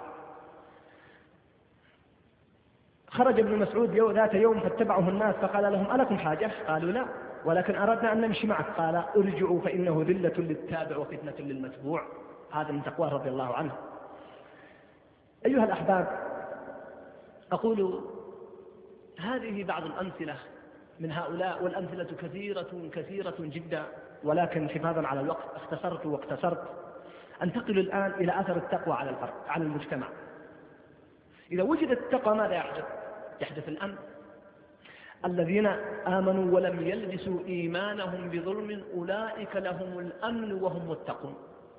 Speaker 1: خرج ابن مسعود ذات يوم فاتبعه الناس فقال لهم ألكم حاجة؟ قالوا لا ولكن أردنا أن نمشي معك. قال ارجعوا فإنه ذلة للتابع وفتنة للمتبوع. هذا من تقواه رضي الله عنه. أيها الأحباب أقول هذه بعض الأمثلة من هؤلاء، والأمثلة كثيرة كثيرة جدا، ولكن حفاظا على الوقت اختصرت واقتصرت. أنتقل الآن إلى أثر التقوى على الفرد على المجتمع. إذا وجدت التقوى ماذا يحدث؟ يحدث الأمن. الذين آمنوا ولم يلبسوا إيمانهم بظلم أولئك لهم الأمن وهم متقون.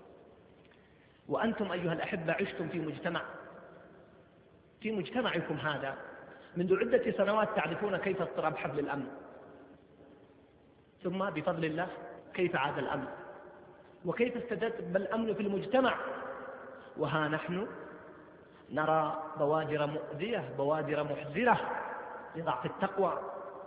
Speaker 1: وأنتم أيها الأحبة عشتم في مجتمع في مجتمعكم هذا منذ عدة سنوات تعرفون كيف اضطراب حبل الأمن، ثم بفضل الله كيف عاد الأمن. وكيف استتب الأمن في المجتمع، وها نحن نرى بوادر مؤذية، بوادر محذرة لضعف التقوى،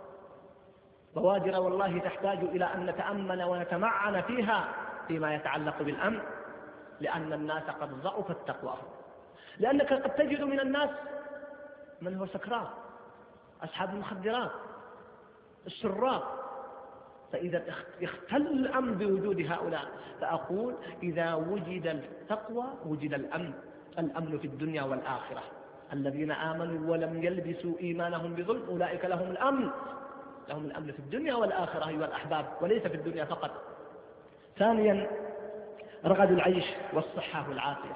Speaker 1: بوادر والله تحتاج إلى أن نتأمن ونتمعن فيها فيما يتعلق بالأمن، لأن الناس قد ضعفت تقواهم. لأنك قد تجد من الناس من هو سكران، أصحاب المخدرات، السراق، فإذا يختل الأمن بوجود هؤلاء. فأقول إذا وجد التقوى وجد الأمن، الأمن في الدنيا والآخرة. الذين آمنوا ولم يلبسوا إيمانهم بظلم أولئك لهم الأمن، لهم الأمن في الدنيا والآخرة أيها الأحباب، وليس في الدنيا فقط. ثانيا رغد العيش والصحة والعافية.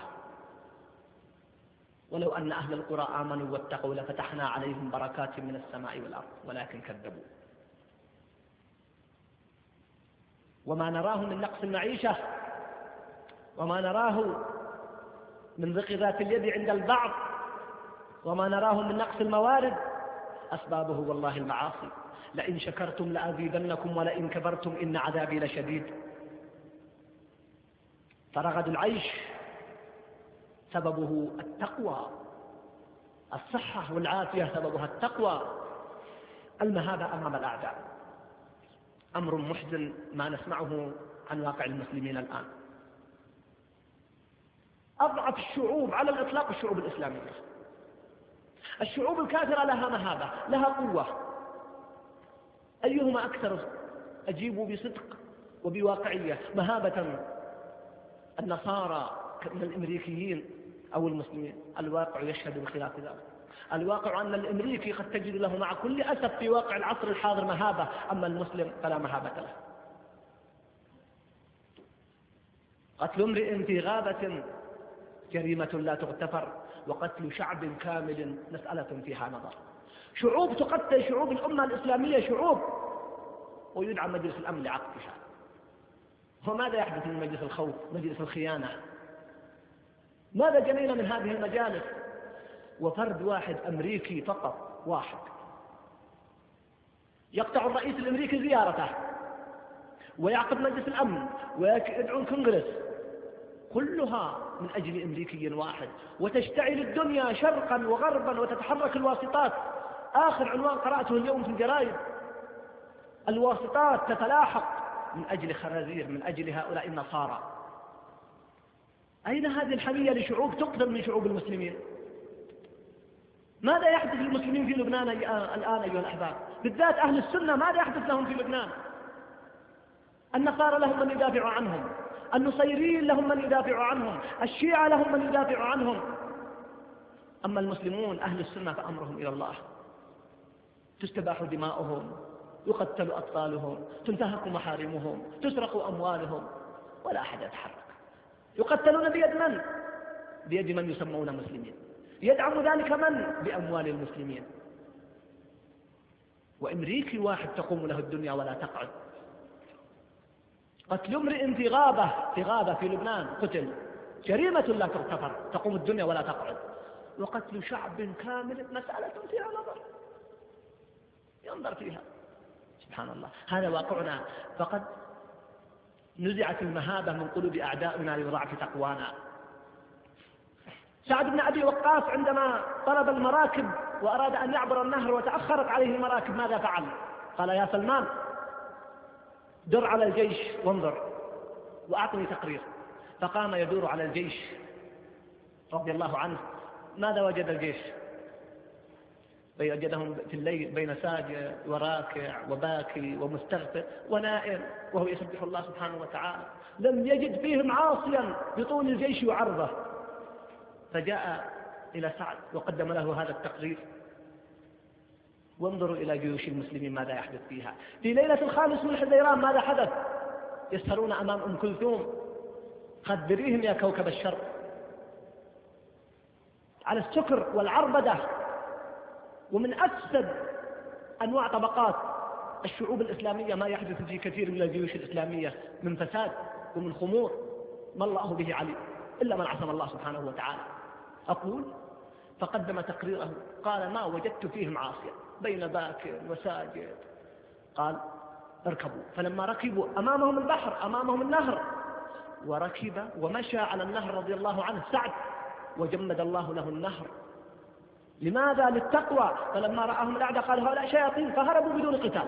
Speaker 1: ولو أن أهل القرى آمنوا واتقوا لفتحنا عليهم بركات من السماء والأرض ولكن كذبوا. وما نراه من نقص المعيشة وما نراه من ضيق ذات اليد عند البعض وما نراه من نقص الموارد أسبابه والله المعاصي. لئن شكرتم لأزيدنكم ولئن كفرتم إن عذابي لشديد. فرغد العيش سببه التقوى، الصحة والعافية سببها التقوى. المهابة أمام الأعداء أمر محزن ما نسمعه عن واقع المسلمين الآن. أضعف الشعوب على الإطلاق الشعوب الإسلامية. الشعوب الكافرة لها مهابة، لها قوة. أيهما أكثر؟ أجيبوا بصدق وبواقعية. مهابة النصارى من الأمريكيين أو المسلمين؟ الواقع يشهد بخلاف ذلك. الواقع أن الأمريكي قد تجد له مع كل أسف في واقع العصر الحاضر مهابة، أما المسلم فلا مهابة له. قتل امرئ في غابة جريمة لا تغتفر، وقتل شعب كامل مسألة فيها نظر. شعوب تقتل، شعوب الأمة الإسلامية شعوب، ويدعى مجلس الأمن لعقدها. وماذا يحدث من مجلس الخوف، مجلس الخيانة؟ ماذا جنينا من هذه المجالس؟ وفرد واحد أمريكي فقط واحد يقطع الرئيس الأمريكي زيارته ويعقد مجلس الأمن ويدعو الكونغرس، كلها من أجل أمريكي واحد، وتشتعل الدنيا شرقا وغربا وتتحرك الواسطات. آخر عنوان قرأته اليوم في الجرائد: الواسطات تتلاحق من أجل خنازير، من أجل هؤلاء النصارى. أين هذه الحمية لشعوب تقدم من شعوب المسلمين؟ ماذا يحدث للمسلمين في لبنان الآن أيها الأحباب؟ بالذات أهل السنة ماذا يحدث لهم في لبنان؟ النصارى لهم من يدافع عنهم، النصيريين لهم من يدافع عنهم، الشيعة لهم من يدافع عنهم. أما المسلمون أهل السنة فأمرهم إلى الله. تستباح دماؤهم، يقتل أطفالهم، تنتهك محارمهم، تسرق أموالهم، ولا أحد يتحرك. يقتلون بيد من؟ بيد من يسمون مسلمين. يدعم ذلك من؟ بأموال المسلمين. وأمريكي واحد تقوم له الدنيا ولا تقعد. قتل امرئ في غابة، في غابة في لبنان قتل، جريمة لا تغتفر، تقوم الدنيا ولا تقعد. وقتل شعب كامل مسألة فيها نظر، ينظر فيها. سبحان الله، هذا واقعنا. فقد نزعت المهابة من قلوب أعدائنا لضعف تقوانا. سعد بن أبي وقاص عندما طلب المراكب وأراد أن يعبر النهر وتأخرت عليه المراكب ماذا فعل؟ قال: يا سلمان در على الجيش وانظر وأعطني تقرير. فقام يدور على الجيش رضي الله عنه. ماذا وجد الجيش؟ وجدهم في الليل بين ساجد وراكع وباكي ومستغفر ونائم وهو يسبح الله سبحانه وتعالى. لم يجد فيهم عاصيا بطول الجيش وعرضه. فجاء إلى سعد وقدم له هذا التقرير. وانظروا إلى جيوش المسلمين ماذا يحدث فيها. في ليلة الخامس من حزيران ماذا حدث؟ يسهرون أمام أم كلثوم: خبريهم يا كوكب الشرق. على السكر والعربدة. ومن أفسد أنواع طبقات الشعوب الإسلامية ما يحدث في كثير من الجيوش الإسلامية من فساد ومن خمور ما الله به عليم، إلا من عصم الله سبحانه وتعالى. أقول: فقدم تقريره قال: ما وجدت فيهم عاصيا بين باكر وساجد. قال: اركبوا. فلما ركبوا أمامهم البحر، أمامهم النهر، وركب ومشى على النهر رضي الله عنه سعد، وجمد الله له النهر. لماذا؟ للتقوى. فلما رآهم الأعداء قال هؤلاء شياطين فهربوا بدون قتال.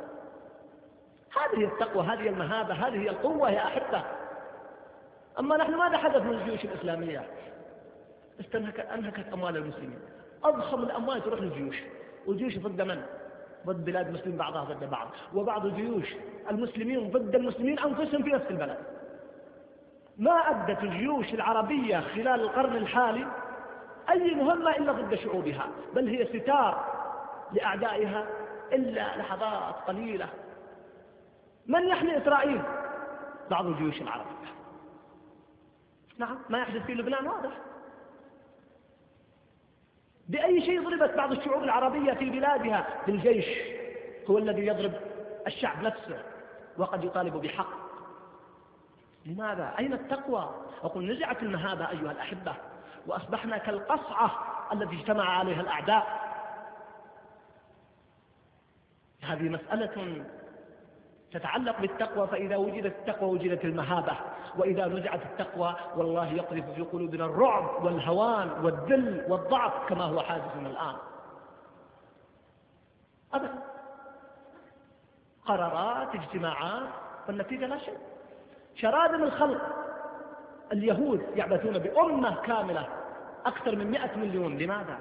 Speaker 1: هذه التقوى، هذه المهابة، هذه هي القوة يا أحبة. أما نحن ماذا حدث من الجيوش الإسلامية؟ أنهكت أموال المسلمين، أضخم الأموال تروح للجيوش، والجيوش ضد من؟ ضد بلاد المسلمين بعضها ضد بعض، وبعض الجيوش المسلمين ضد المسلمين أنفسهم في نفس البلد. ما أدت الجيوش العربية خلال القرن الحالي أي مهمة إلا ضد شعوبها، بل هي ستار لأعدائها إلا لحظات قليلة. من يحمي إسرائيل؟ بعض الجيوش العربية. نعم، ما يحدث في لبنان واضح. بأي شيء ضربت بعض الشعوب العربية في بلادها؟ بالجيش، هو الذي يضرب الشعب نفسه وقد يطالب بحق. لماذا؟ أين التقوى؟ أقول نزعت المهابة أيها الأحبة، وأصبحنا كالقصعة التي اجتمع عليها الأعداء. هذه مسألة تتعلق بالتقوى، فإذا وجدت التقوى وجدت المهابة، وإذا نزعت التقوى والله يقذف في قلوبنا الرعب والهوان والذل والضعف كما هو حادث الآن. أبدا، قرارات، اجتماعات، والنتيجة لا شيء. شرادم الخلق اليهود يعبثون بأمة كاملة أكثر من مئة مليون. لماذا؟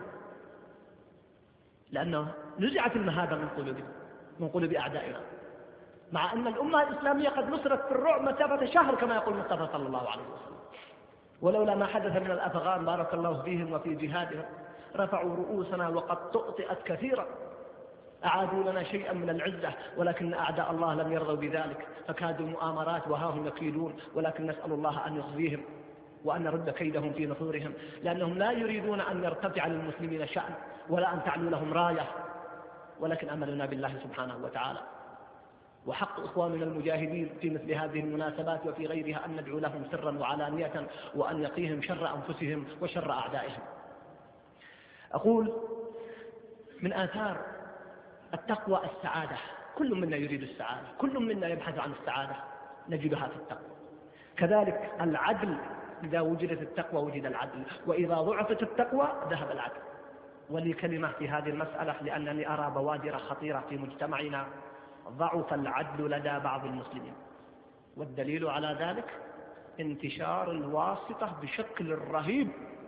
Speaker 1: لأنه نزعت المهابة من قلوبنا، من قلوب أعدائنا، مع أن الأمة الإسلامية قد نصرت في الرعب مسافة شهر كما يقول المصطفى صلى الله عليه وسلم. ولولا ما حدث من الأفغان بارك الله فيهم وفي جهادهم رفعوا رؤوسنا وقد تؤطئت كثيرا، أعادوا لنا شيئا من العزة، ولكن أعداء الله لم يرضوا بذلك فكادوا المؤامرات وها هم يكيدون، ولكن نسأل الله أن يخزيهم وأن نرد كيدهم في نحورهم، لأنهم لا يريدون أن يرتفع للمسلمين شأن ولا أن تعلو لهم راية، ولكن أملنا بالله سبحانه وتعالى. وحق إخواننا المجاهدين في مثل هذه المناسبات وفي غيرها أن ندعو لهم سرا وعلانية، وأن يقيهم شر أنفسهم وشر أعدائهم. أقول من آثار التقوى السعادة. كل منا يريد السعادة، كل منا يبحث عن السعادة، نجدها في التقوى. كذلك العدل، إذا وجدت التقوى وجد العدل، وإذا ضعفت التقوى ذهب العدل. ولي كلمة في هذه المسألة، لأنني أرى بوادر خطيرة في مجتمعنا. ضعف العدل لدى بعض المسلمين، والدليل على ذلك انتشار الواسطة بشكل رهيب.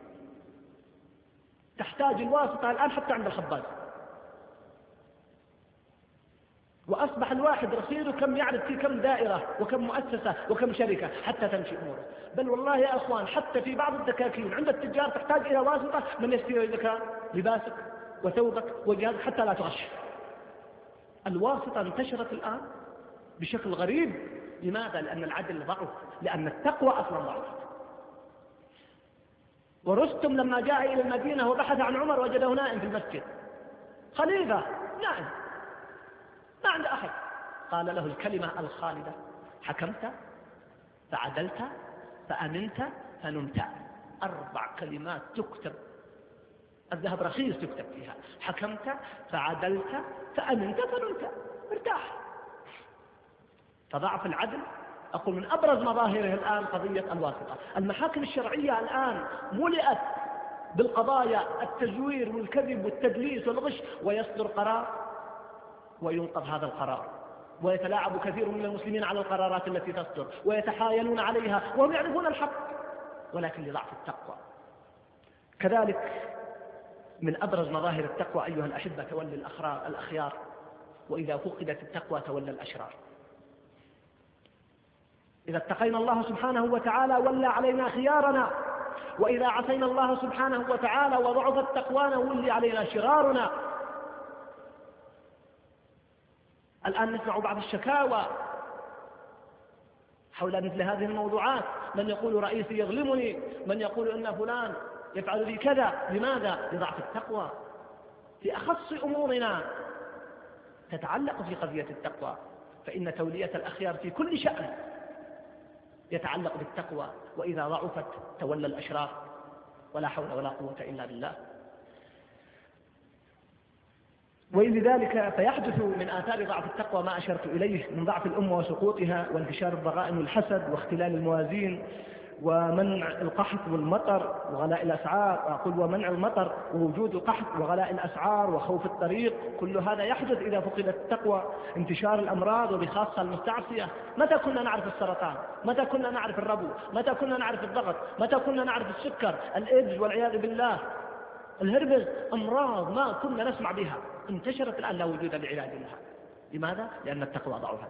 Speaker 1: تحتاج الواسطة الآن حتى عند الخباز، وأصبح الواحد رصيده كم يعرف في كم دائرة وكم مؤسسة وكم شركة حتى تمشي أموره. بل والله يا أخوان حتى في بعض الدكاكين عند التجار تحتاج إلى واسطة من يشتري لك لباسك وثوبك وجهازك حتى لا تغش. الواسطة انتشرت الآن بشكل غريب. لماذا؟ لأن العدل ضعف، لأن التقوى أصلا ضعفت. ورستم لما جاء إلى المدينة وبحث عن عمر وجده نائم في المسجد، خليفة نائم ما عند أحد. قال له الكلمة الخالدة: حكمت فعدلت فأمنت فنمت. أربع كلمات تكتب، الذهب رخيص تكتب فيها: حكمت فعدلت فأمنت فنمت، ارتاح. فضعف العدل أقول من أبرز مظاهره الآن قضية الواسطة. المحاكم الشرعية الآن ملئت بالقضايا التزوير والكذب والتدليس والغش، ويصدر قرار وينقض هذا القرار، ويتلاعب كثير من المسلمين على القرارات التي تصدر ويتحايلون عليها وهم يعرفون الحق، ولكن لضعف التقوى. كذلك من أبرز مظاهر التقوى أيها الأحبة تولي الأخيار، وإذا فقدت التقوى تولى الأشرار. إذا اتقينا الله سبحانه وتعالى ولى علينا خيارنا، وإذا عصينا الله سبحانه وتعالى وضعفت تقوانا ولي علينا شرارنا. الآن نسمع بعض الشكاوى حول مثل هذه الموضوعات، من يقول رئيسي يظلمني، من يقول إن فلان يفعل لي كذا. لماذا؟ لضعف التقوى. في أخص أمورنا تتعلق في قضية التقوى، فإن تولية الأخيار في كل شأن يتعلق بالتقوى، وإذا ضعفت تولى الأشرار، ولا حول ولا قوة إلا بالله. ولذلك فيحدث من آثار ضعف التقوى ما أشرت إليه من ضعف الأمة وسقوطها وانتشار الضغائن والحسد واختلال الموازين ومنع القحط والمطر وغلاء الأسعار، أقول ومنع المطر ووجود القحط وغلاء الأسعار وخوف الطريق، كل هذا يحدث إذا فقدت التقوى. انتشار الأمراض وبخاصة المستعصية. متى كنا نعرف السرطان؟ متى كنا نعرف الربو؟ متى كنا نعرف الضغط؟ متى كنا نعرف السكر؟ الإيدز والعياذ بالله، الهربز، أمراض ما كنا نسمع بها انتشرت الآن لا وجود لعلاج لها. لماذا؟ لأن التقوى ضعفت.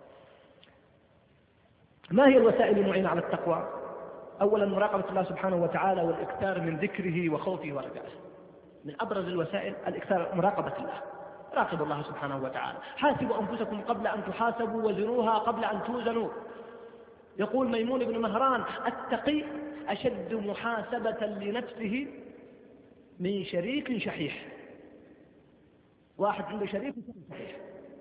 Speaker 1: ما هي الوسائل المعينة على التقوى؟ أولا مراقبة الله سبحانه وتعالى والإكثار من ذكره وخوفه ورجائه. من أبرز الوسائل الإكثار مراقبة الله. راقبوا الله سبحانه وتعالى. حاسبوا أنفسكم قبل أن تحاسبوا وزنوها قبل أن توزنوا. يقول ميمون بن مهران: التقي أشد محاسبة لنفسه من شريك شحيح. واحد عنده شريك شحيح.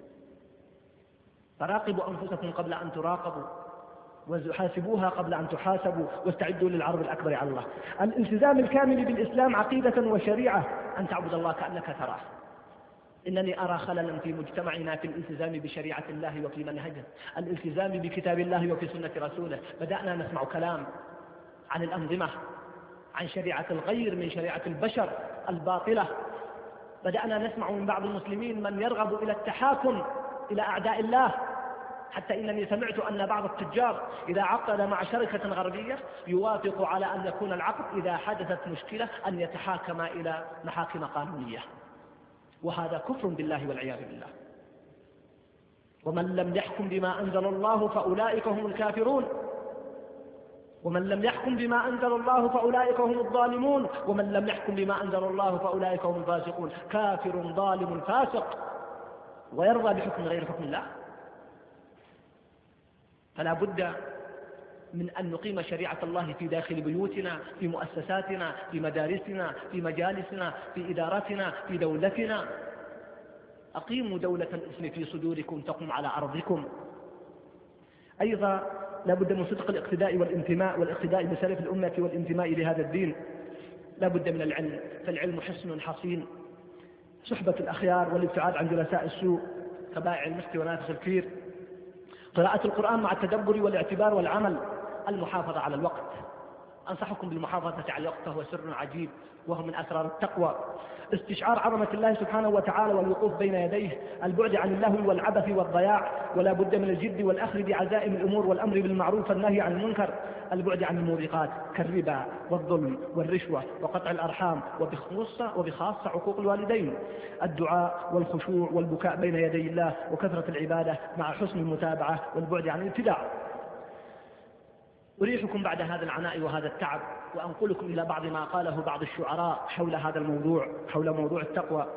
Speaker 1: فراقبوا أنفسكم قبل أن تراقبوا وحاسبوها قبل أن تحاسبوا واستعدوا للعرض الأكبر على الله. الالتزام الكامل بالإسلام عقيدة وشريعة، أن تعبد الله كأنك تراه. إنني أرى خللا في مجتمعنا في الالتزام بشريعة الله وفي منهجه، الالتزام بكتاب الله وفي سنة رسوله. بدأنا نسمع كلام عن الأنظمة، عن شريعة الغير من شريعة البشر الباطلة. بدأنا نسمع من بعض المسلمين من يرغب إلى التحاكم إلى أعداء الله، حتى إنني سمعت أن بعض التجار إذا عقد مع شركة غربية يوافق على أن يكون العقد إذا حدثت مشكلة أن يتحاكم إلى محاكم قانونية، وهذا كفر بالله والعياذ بالله. ومن لم يحكم بما أنزل الله فأولئك هم الكافرون، ومن لم يحكم بما أنزل الله فأولئك هم الظالمون، ومن لم يحكم بما أنزل الله فأولئك هم الفاسقون. كافر ظالم فاسق ويرضى بحكم غير حكم الله. فلا بد من أن نقيم شريعة الله في داخل بيوتنا، في مؤسساتنا، في مدارسنا، في مجالسنا، في إدارتنا، في دولتنا. أقيموا دولة الإسلام في صدوركم تقوم على أرضكم. أيضا لا بد من صدق الاقتداء والانتماء والاقتداء بسلف الأمة والانتماء لهذا الدين. لا بد من العلم، فالعلم حصن حصين. صحبة الأخيار والابتعاد عن جلساء السوء كبائع المسك ونافخ الكير. قراءة القرآن مع التدبر والاعتبار والعمل. المحافظة على الوقت، أنصحكم بالمحافظة على الوقت، فهو سر عجيب وهو من أسرار التقوى. استشعار عظمة الله سبحانه وتعالى والوقوف بين يديه. البعد عن اللهو والعبث والضياع، ولا بد من الجد والأخذ بعزائم الأمور والأمر بالمعروف والنهي عن المنكر. البعد عن الموبقات كالربا والظلم والرشوة وقطع الأرحام، وبخاصة وبخاصة عقوق الوالدين. الدعاء والخشوع والبكاء بين يدي الله وكثرة العبادة مع حسن المتابعة والبعد عن الابتداع. أريحكم بعد هذا العناء وهذا التعب وأنقلكم إلى بعض ما قاله بعض الشعراء حول هذا الموضوع، حول موضوع التقوى.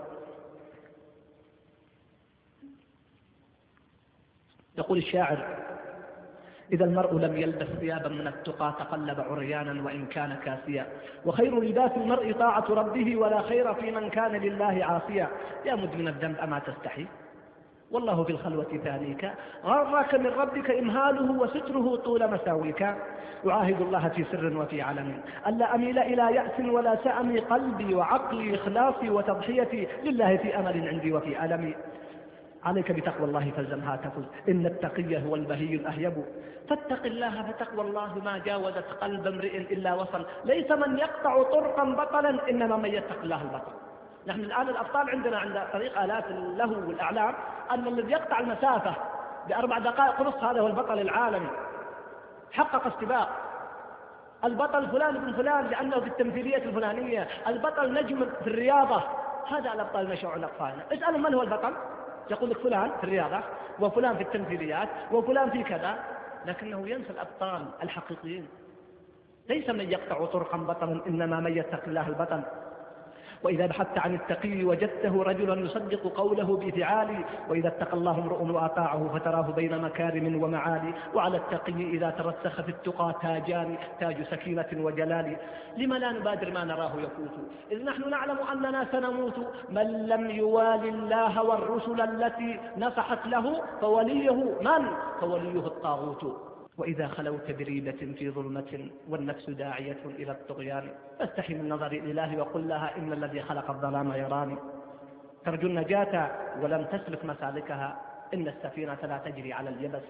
Speaker 1: يقول الشاعر: إذا المرء لم يلبس ثيابا من التقى تقلب عريانا وإن كان كاسيا، وخير لباس المرء طاعة ربه ولا خير في من كان لله عاصيا. يا مدمن الذنب أما تستحي والله في الخلوة ثانيك، غرك من ربك إمهاله وستره طول مساويك. أعاهد الله في سر وفي علن ألا أميل إلى يأس ولا سأمي، قلبي وعقلي إخلاصي وتضحيتي لله في أمل عندي وفي ألمي. عليك بتقوى الله فالزمها تفز، إن التقي هو البهي الأهيب. فاتق الله فتقوى الله ما جاوزت قلب امرئ إلا وصل، ليس من يقطع طرقا بطلا إنما من يتق الله البطل. نحن الآن الأبطال عندنا عند طريق آلات اللهو والأعلام أن الذي يقطع المسافة بأربع دقائق ونصف هذا هو البطل العالمي، حقق استباق. البطل فلان بن فلان لأنه في التمثيلية الفلانية، البطل نجم في الرياضة. هذا الأبطال نشأوا لأطفالنا. اسألوا من هو البطل، يقول لك فلان في الرياضة وفلان في التمثيليات وفلان في كذا، لكنه ينسى الأبطال الحقيقيين. ليس من يقطع طرقا بطلا إنما من يتق الله البطل. وإذا بحثت عن التقي وجدته رجلا يصدق قوله بفعال، وإذا اتقى الله امرؤ وأطاعه فتراه بين مكارم ومعالي. وعلى التقي إذا ترسخ في التقى تاجان، تاج سكينة وجلال. لما لا نبادر ما نراه يفوت، إذ نحن نعلم أننا سنموت. من لم يوالي الله والرسل التي نصحت له فوليه من؟ فوليه الطاغوت. وإذا خلوت بريبة في ظلمة والنفس داعية إلى الطغيان، فاستحي من نظر الإله وقل لها إن الذي خلق الظلام يراني. ترجو النجاة ولم تسلك مسالكها، إن السفينة لا تجري على اليبس.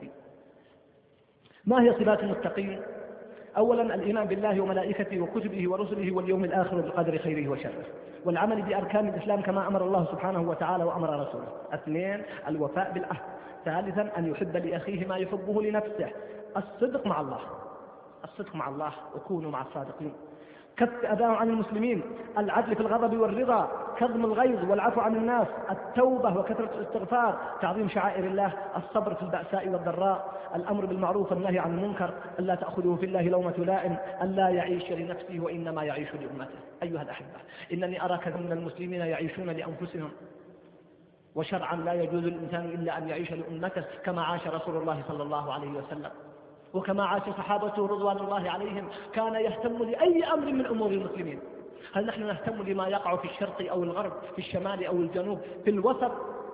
Speaker 1: ما هي صفات المتقين؟ أولا الإيمان بالله وملائكته وكتبه ورسله واليوم الآخر وبالقدر خيره وشره، والعمل بأركان الإسلام كما أمر الله سبحانه وتعالى وأمر رسوله. اثنين الوفاء بالعهد. ثالثا أن يحب لأخيه ما يحبه لنفسه. الصدق مع الله، الصدق مع الله، وكونوا مع الصادقين. كف أذى عن المسلمين. العدل في الغضب والرضا، كظم الغيظ والعفو عن الناس، التوبة وكثرة الاستغفار، تعظيم شعائر الله، الصبر في البأساء والضراء، الأمر بالمعروف والنهي عن المنكر، ألا تأخذه في الله لومة لائم، ألا يعيش لنفسه وإنما يعيش لأمته. أيها الأحبة، إنني أرى كثير من المسلمين يعيشون لأنفسهم، وشرعا لا يجوز للإنسان إلا أن يعيش لأمته كما عاش رسول الله صلى الله عليه وسلم، وكما عاش صحابته رضوان الله عليهم. كان يهتم لأي أمر من أمور المسلمين. هل نحن نهتم لما يقع في الشرق أو الغرب، في الشمال أو الجنوب، في الوسط؟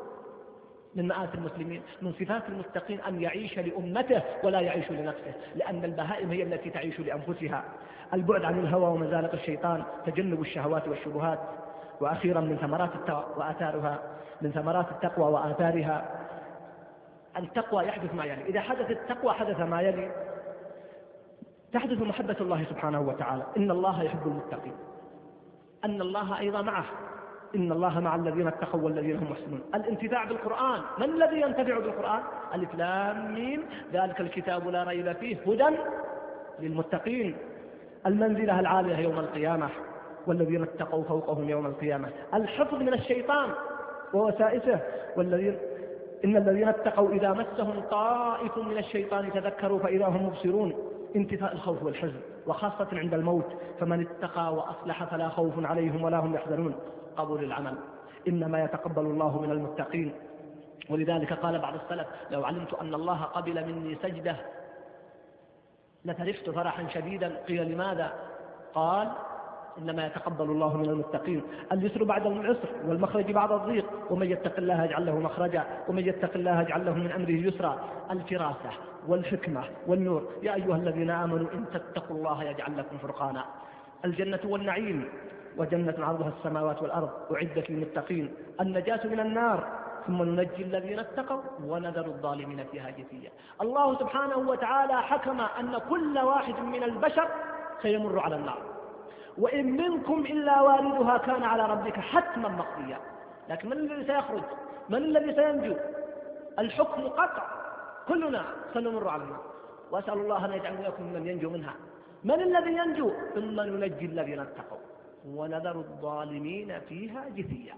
Speaker 1: من مآسي المسلمين. من صفات المتقين أن يعيش لأمته ولا يعيش لنفسه، لأن البهائم هي التي تعيش لأنفسها. البعد عن الهوى ومزالق الشيطان، تجنب الشهوات والشبهات. وأخيرا من ثمرات التقوى وآثارها من ثمرات التقوى وآثارها التقوى يحدث ما يلي. إذا حدث التقوى حدث ما يلي: تحدث محبة الله سبحانه وتعالى، إن الله يحب المتقين، أن الله أيضا معه، إن الله مع الذين اتقوا والذين هم محسنون. الانتفاع بالقرآن، من الذي ينتفع بالقرآن؟ ألف لام ميم ذلك الكتاب لا ريب فيه هدى للمتقين. المنزلة العالية يوم القيامة، والذين اتقوا فوقهم يوم القيامة. الحفظ من الشيطان ووسائسه، والذين إن الذين اتقوا إذا مسهم طائف من الشيطان تذكروا فإذا هم مبصرون. انتفاء الخوف والحزن، وخاصة عند الموت، فمن اتقى وأصلح فلا خوف عليهم ولا هم يحزنون. قبول العمل، إنما يتقبل الله من المتقين. ولذلك قال بعض السلف: لو علمت أن الله قبل مني سجدة لفرحت فرحا شديدا. قيل: لماذا؟ قال: إنما يتقبل الله من المتقين. اليسر بعد العسر، والمخرج بعد الضيق، ومن يتق الله يجعل له مخرجا، ومن يتق الله يجعل له من أمره يسرا. الفراسة والحكمة والنور. يا أيها الذين آمنوا إن تتقوا الله يجعل لكم فرقانا. الجنة والنعيم، وجنة عرضها السماوات والأرض أعدت للمتقين. النجاة من النار، ثم ننجي الذين اتقوا ونذر الظالمين فيها جثيا. الله سبحانه وتعالى حكم أن كل واحد من البشر سيمر على النار، وإن منكم إلا واردها كان على ربك حتما مقضيا. لكن من الذي سيخرج؟ من الذي سينجو؟ الحكم قطع، كلنا سنمر على النار، وأسأل الله أن يجعلنا لكم من ينجو منها. من الذي ينجو؟ ثم ننجي الذين اتقوا ونذر الظالمين فيها جثيا.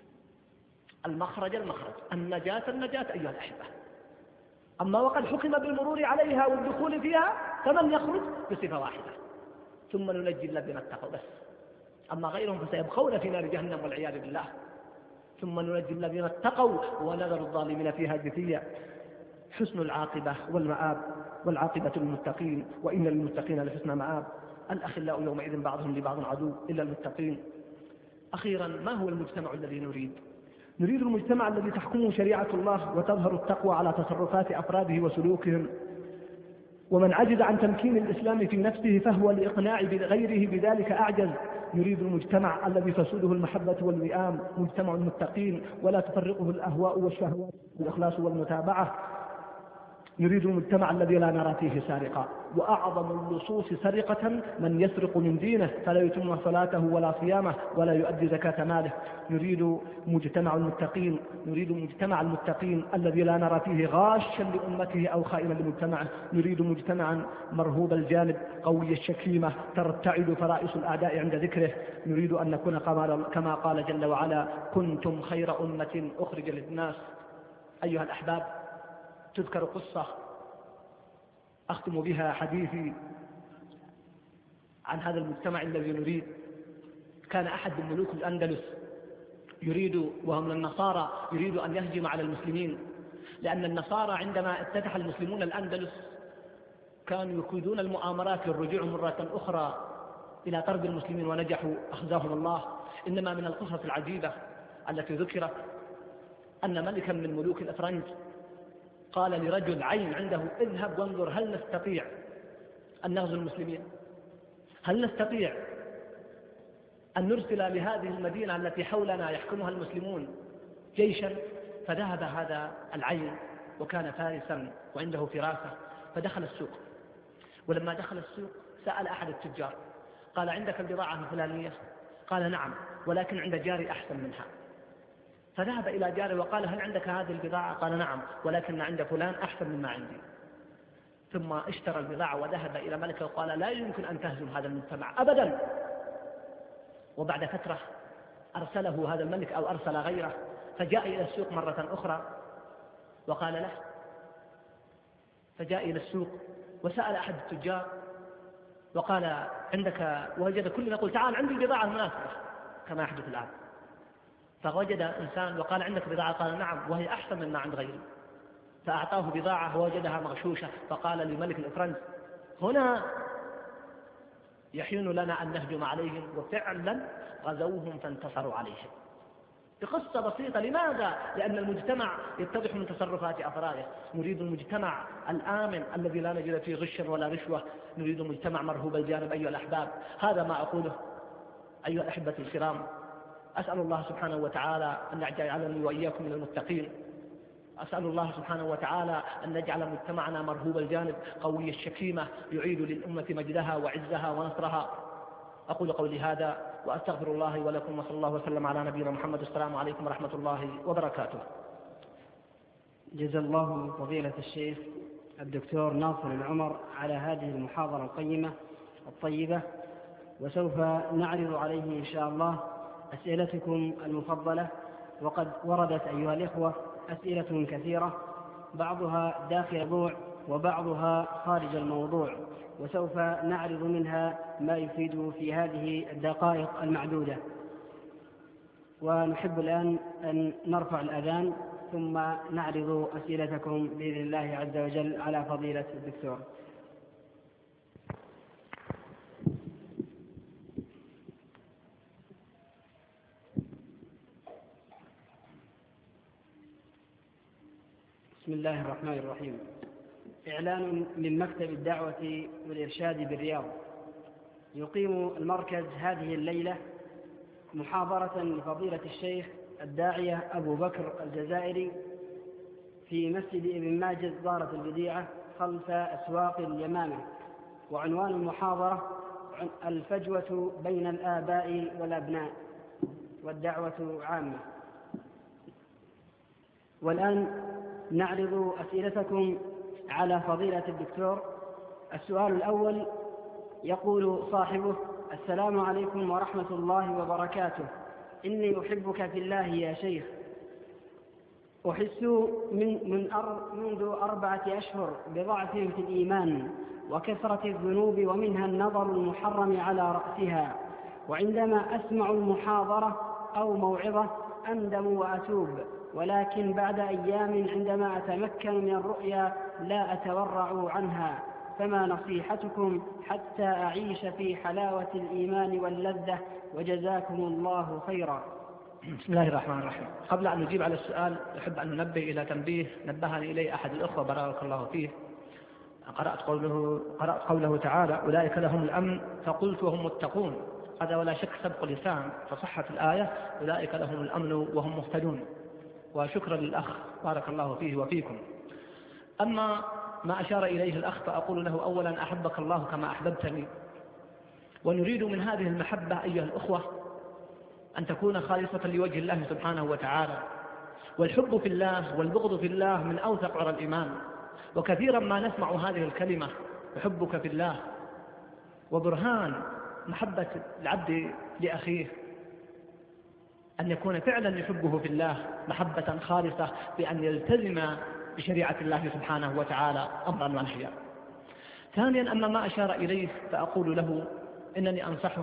Speaker 1: المخرج المخرج، النجاة النجاة أيها الأحبة. أما وقد حكم بالمرور عليها والدخول فيها، فمن يخرج بصفة واحدة: ثم ننجي الذين اتقوا بس. أما غيرهم فسيبقون في نار جهنم والعياذ بالله. ثم ننجي الذين اتقوا ونذر الظالمين فيها جثيا. حسن العاقبة والمآب، والعاقبة للمتقين، وإن للمتقين لحسن مآب. الأخلاء يومئذ بعضهم لبعض عدو إلا المتقين. أخيرا، ما هو المجتمع الذي نريد؟ نريد المجتمع الذي تحكمه شريعة الله وتظهر التقوى على تصرفات أفراده وسلوكهم. ومن عجز عن تمكين الإسلام في نفسه فهو لإقناع غيره بذلك أعجز. نريد المجتمع الذي تسوده المحبة والوئام، مجتمع المتقين ولا تفرقه الأهواء والشهوات، الإخلاص والمتابعة. نريد المجتمع الذي لا نرى فيه سارقا، وأعظم اللصوص سرقة من يسرق من دينه فلا يتم صلاته ولا صيامه ولا يؤدي زكاة ماله. نريد مجتمع المتقين نريد مجتمع المتقين الذي لا نرى فيه غاشا لأمته أو خائنا لمجتمعه. نريد مجتمعا مرهوب الجانب قوي الشكيمة ترتعد فرائس الأعداء عند ذكره. نريد أن نكون كما قال جل وعلا: كنتم خير أمة أخرج للناس. أيها الأحباب، تذكر قصة أختم بها حديثي عن هذا المجتمع الذي نريد. كان أحد من ملوك الأندلس يريد، وهم النصارى، يريد أن يهجم على المسلمين، لأن النصارى عندما افتتح المسلمون الأندلس كانوا يكيدون المؤامرات للرجوع مرة أخرى إلى طرد المسلمين، ونجحوا أخزاهم الله. إنما من القصص العجيبة التي ذكرت أن ملكا من ملوك الأفرنج قال لرجل عين عنده: اذهب وانظر هل نستطيع أن نغزو المسلمين، هل نستطيع أن نرسل لهذه المدينة التي حولنا يحكمها المسلمون جيشا، فذهب هذا العين وكان فارسا وعنده فراسة، فدخل السوق. ولما دخل السوق سأل أحد التجار قال: عندك البضاعة الفلانية؟ قال: نعم، ولكن عند جاري أحسن منها. فذهب إلى جاره وقال: هل عندك هذه البضاعة؟ قال: نعم، ولكن عند فلان أحسن مما عندي. ثم اشترى البضاعة وذهب إلى ملكه وقال: لا يمكن أن تهزم هذا المجتمع أبدا. وبعد فترة أرسله هذا الملك أو أرسل غيره، فجاء إلى السوق مرة أخرى وقال له، فجاء إلى السوق وسأل أحد التجار وقال: عندك؟ وجد كل يقول: تعال عندي البضاعة المناسبة، كما يحدث الآن. فوجد إنسان وقال: عندك بضاعة؟ قال: نعم، وهي أحسن مما عند غيري. فأعطاه بضاعة ووجدها مغشوشة، فقال لملك الإفرنس: هنا يحين لنا أن نهجم عليهم. وفعلا غزوهم فانتصروا عليهم بقصة بسيطة. لماذا؟ لأن المجتمع يتضح من تصرفات أفراده. نريد المجتمع الآمن الذي لا نجد فيه غشا ولا رشوة، نريد مجتمع مرهوب الجانب أيها الأحباب. هذا ما أقوله أيها الأحبة الكرام. أسأل الله سبحانه وتعالى أن يجعلني وإياكم من المتقين. أسأل الله سبحانه وتعالى أن نجعل مجتمعنا مرهوب الجانب قوي الشكيمة، يعيد للأمة مجدها وعزها ونصرها. أقول قولي هذا وأستغفر الله ولكم، وصلى الله وسلم على نبينا محمد. السلام عليكم ورحمة الله وبركاته.
Speaker 2: جزا الله فضيلة الشيخ الدكتور ناصر العمر على هذه المحاضرة القيمة الطيبة، وسوف نعرض عليه إن شاء الله أسئلتكم المفضلة. وقد وردت أيها الإخوة أسئلة كثيرة، بعضها داخل الموضوع وبعضها خارج الموضوع، وسوف نعرض منها ما يفيد في هذه الدقائق المعدودة. ونحب الآن أن نرفع الأذان ثم نعرض أسئلتكم بإذن الله عز وجل على فضيلة الدكتور. بسم الله الرحمن الرحيم. إعلان من مكتب الدعوة والإرشاد بالرياض: يقيم المركز هذه الليلة محاضرة لفضيلة الشيخ الداعية أبو بكر الجزائري في مسجد ابن ماجد دارة البديعة خلف أسواق اليمامة، وعنوان المحاضرة: الفجوة بين الآباء والأبناء والدعوة عامة. والآن نعرض أسئلتكم على فضيلة الدكتور. السؤال الأول يقول صاحبه: السلام عليكم ورحمة الله وبركاته. إني أحبك في الله يا شيخ. أحس من من أر منذ أربعة أشهر بضعف في الإيمان وكثرة الذنوب، ومنها النظر المحرم على رأسها، وعندما أسمع المحاضرة أو موعظة أندم وأتوب، ولكن بعد أيام عندما أتمكن من الرؤيا لا أتورع عنها، فما نصيحتكم حتى أعيش في حلاوة الإيمان واللذة؟ وجزاكم الله خيرا.
Speaker 1: بسم الله الرحمن الرحيم. قبل أن نجيب على السؤال أحب أن ننبه إلى تنبيه نبهني إليه أحد الأخوة بارك الله فيه. قرأت قوله, قرأت قوله تعالى: أولئك لهم الأمن، فقلت وهم متقون. هذا ولا شك سبق لسان، فصحت الآية: أولئك لهم الأمن وهم مهتدون. وشكرا للأخ بارك الله فيه وفيكم. أما ما أشار إليه الأخ فأقول له: أولا أحبك الله كما أحببتني، ونريد من هذه المحبة أيها الأخوة أن تكون خالصة لوجه الله سبحانه وتعالى. والحب في الله والبغض في الله من أوثق عرى الإيمان، وكثيرا ما نسمع هذه الكلمة: أحبك في الله، وبرهان محبة العبد لأخيه أن يكون فعلا يحبه في الله محبة خالصة، بأن يلتزم بشريعة الله سبحانه وتعالى أمرا ونهيا. ثانيا، أما ما أشار إليه فأقول له إنني أنصحه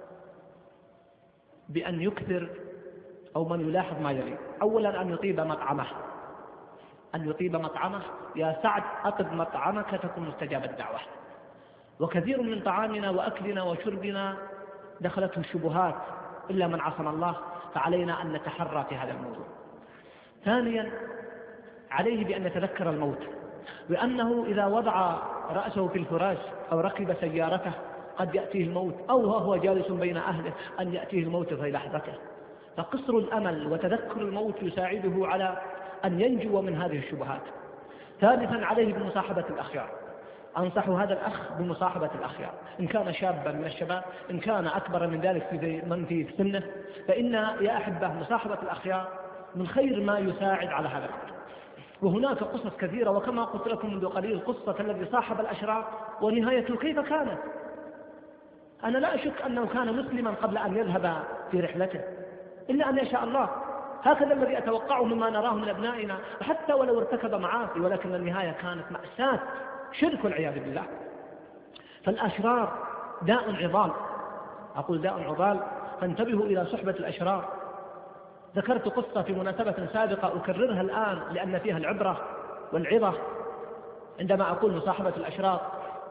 Speaker 1: بأن يكثر أو من يلاحظ ما يلي. أولا أن يطيب مطعمه، أن يطيب مطعمه. يا سعد أطب مطعمك تكن مستجاب الدعوة. وكثير من طعامنا وأكلنا وشربنا دخلته الشبهات إلا من عصم الله، فعلينا أن نتحرى في هذا الموضوع. ثانيا، عليه بأن يتذكر الموت، وأنه إذا وضع رأسه في الفراش أو ركب سيارته قد يأتيه الموت، أو هو جالس بين أهله أن يأتيه الموت في لحظته، فقصر الأمل وتذكر الموت يساعده على أن ينجو من هذه الشبهات. ثالثا عليه بمصاحبة الأخيار. أنصح هذا الأخ بمصاحبة الأخيار، إن كان شابا من الشباب، إن كان أكبر من ذلك في من في سنه، فإن يا أحبة مصاحبة الأخيار من خير ما يساعد على هذا الأمر. وهناك قصص كثيرة، وكما قلت لكم منذ قليل قصة الذي صاحب الأشرار ونهايته كيف كانت. أنا لا أشك أنه كان مسلما قبل أن يذهب في رحلته، إلا أن يشاء الله. هكذا الذي أتوقعه مما نراه من أبنائنا، حتى ولو ارتكب معاصي، ولكن النهاية كانت مأساة، شرك والعياذ بالله. فالأشرار داء عضال، أقول داء عضال، فانتبهوا إلى صحبة الأشرار. ذكرت قصة في مناسبة سابقة أكررها الآن لأن فيها العبرة والعظة عندما أقول مصاحبة الأشرار.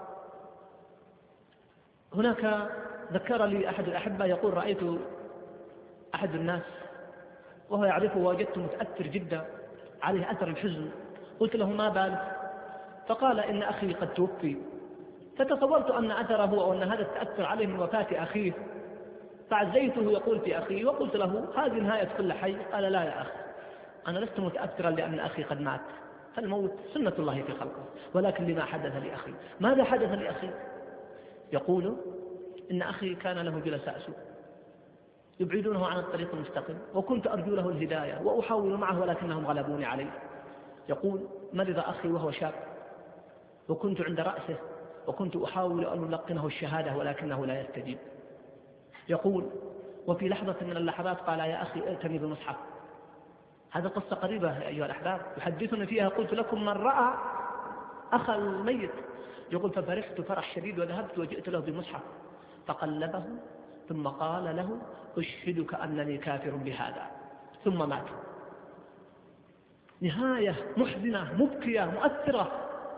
Speaker 1: هناك ذكر لي أحد الأحبة يقول: رأيت أحد الناس وهو يعرفه ووجدته متأثر جدا، عليه أثر الحزن. قلت له: ما بالك؟ فقال: إن أخي قد توفي. فتصورت أن أثره أو أن هذا التأثر عليه من وفاة أخيه، فعزيته يقول في أخيه، وقلت له: هذه نهاية كل حي. قال: لا يا أخي، أنا لست متأثرا لأن أخي قد مات، فالموت سنة الله في خلقه، ولكن لما حدث لأخي. ماذا حدث لأخي؟ يقول: إن أخي كان له جلساء سوء يبعدونه عن الطريق المستقيم، وكنت أرجو له الهداية وأحاول معه ولكنهم غلبوني عليه. يقول: مرض أخي وهو شاب، وكنت عند رأسه، وكنت أحاول أن ألقنه الشهادة ولكنه لا يستجيب. يقول: وفي لحظة من اللحظات قال: يا أخي ائتني بمصحف. هذا قصة قريبة أيها الأحباب، يحدثني فيها. قلت لكم: من رأى أخ الميت. يقول: ففرحت فرح شديد وذهبت وجئت له بمصحف، فقلبه ثم قال له: أشهدك أنني كافر بهذا، ثم مات. نهاية محزنة مبكية مؤثرة،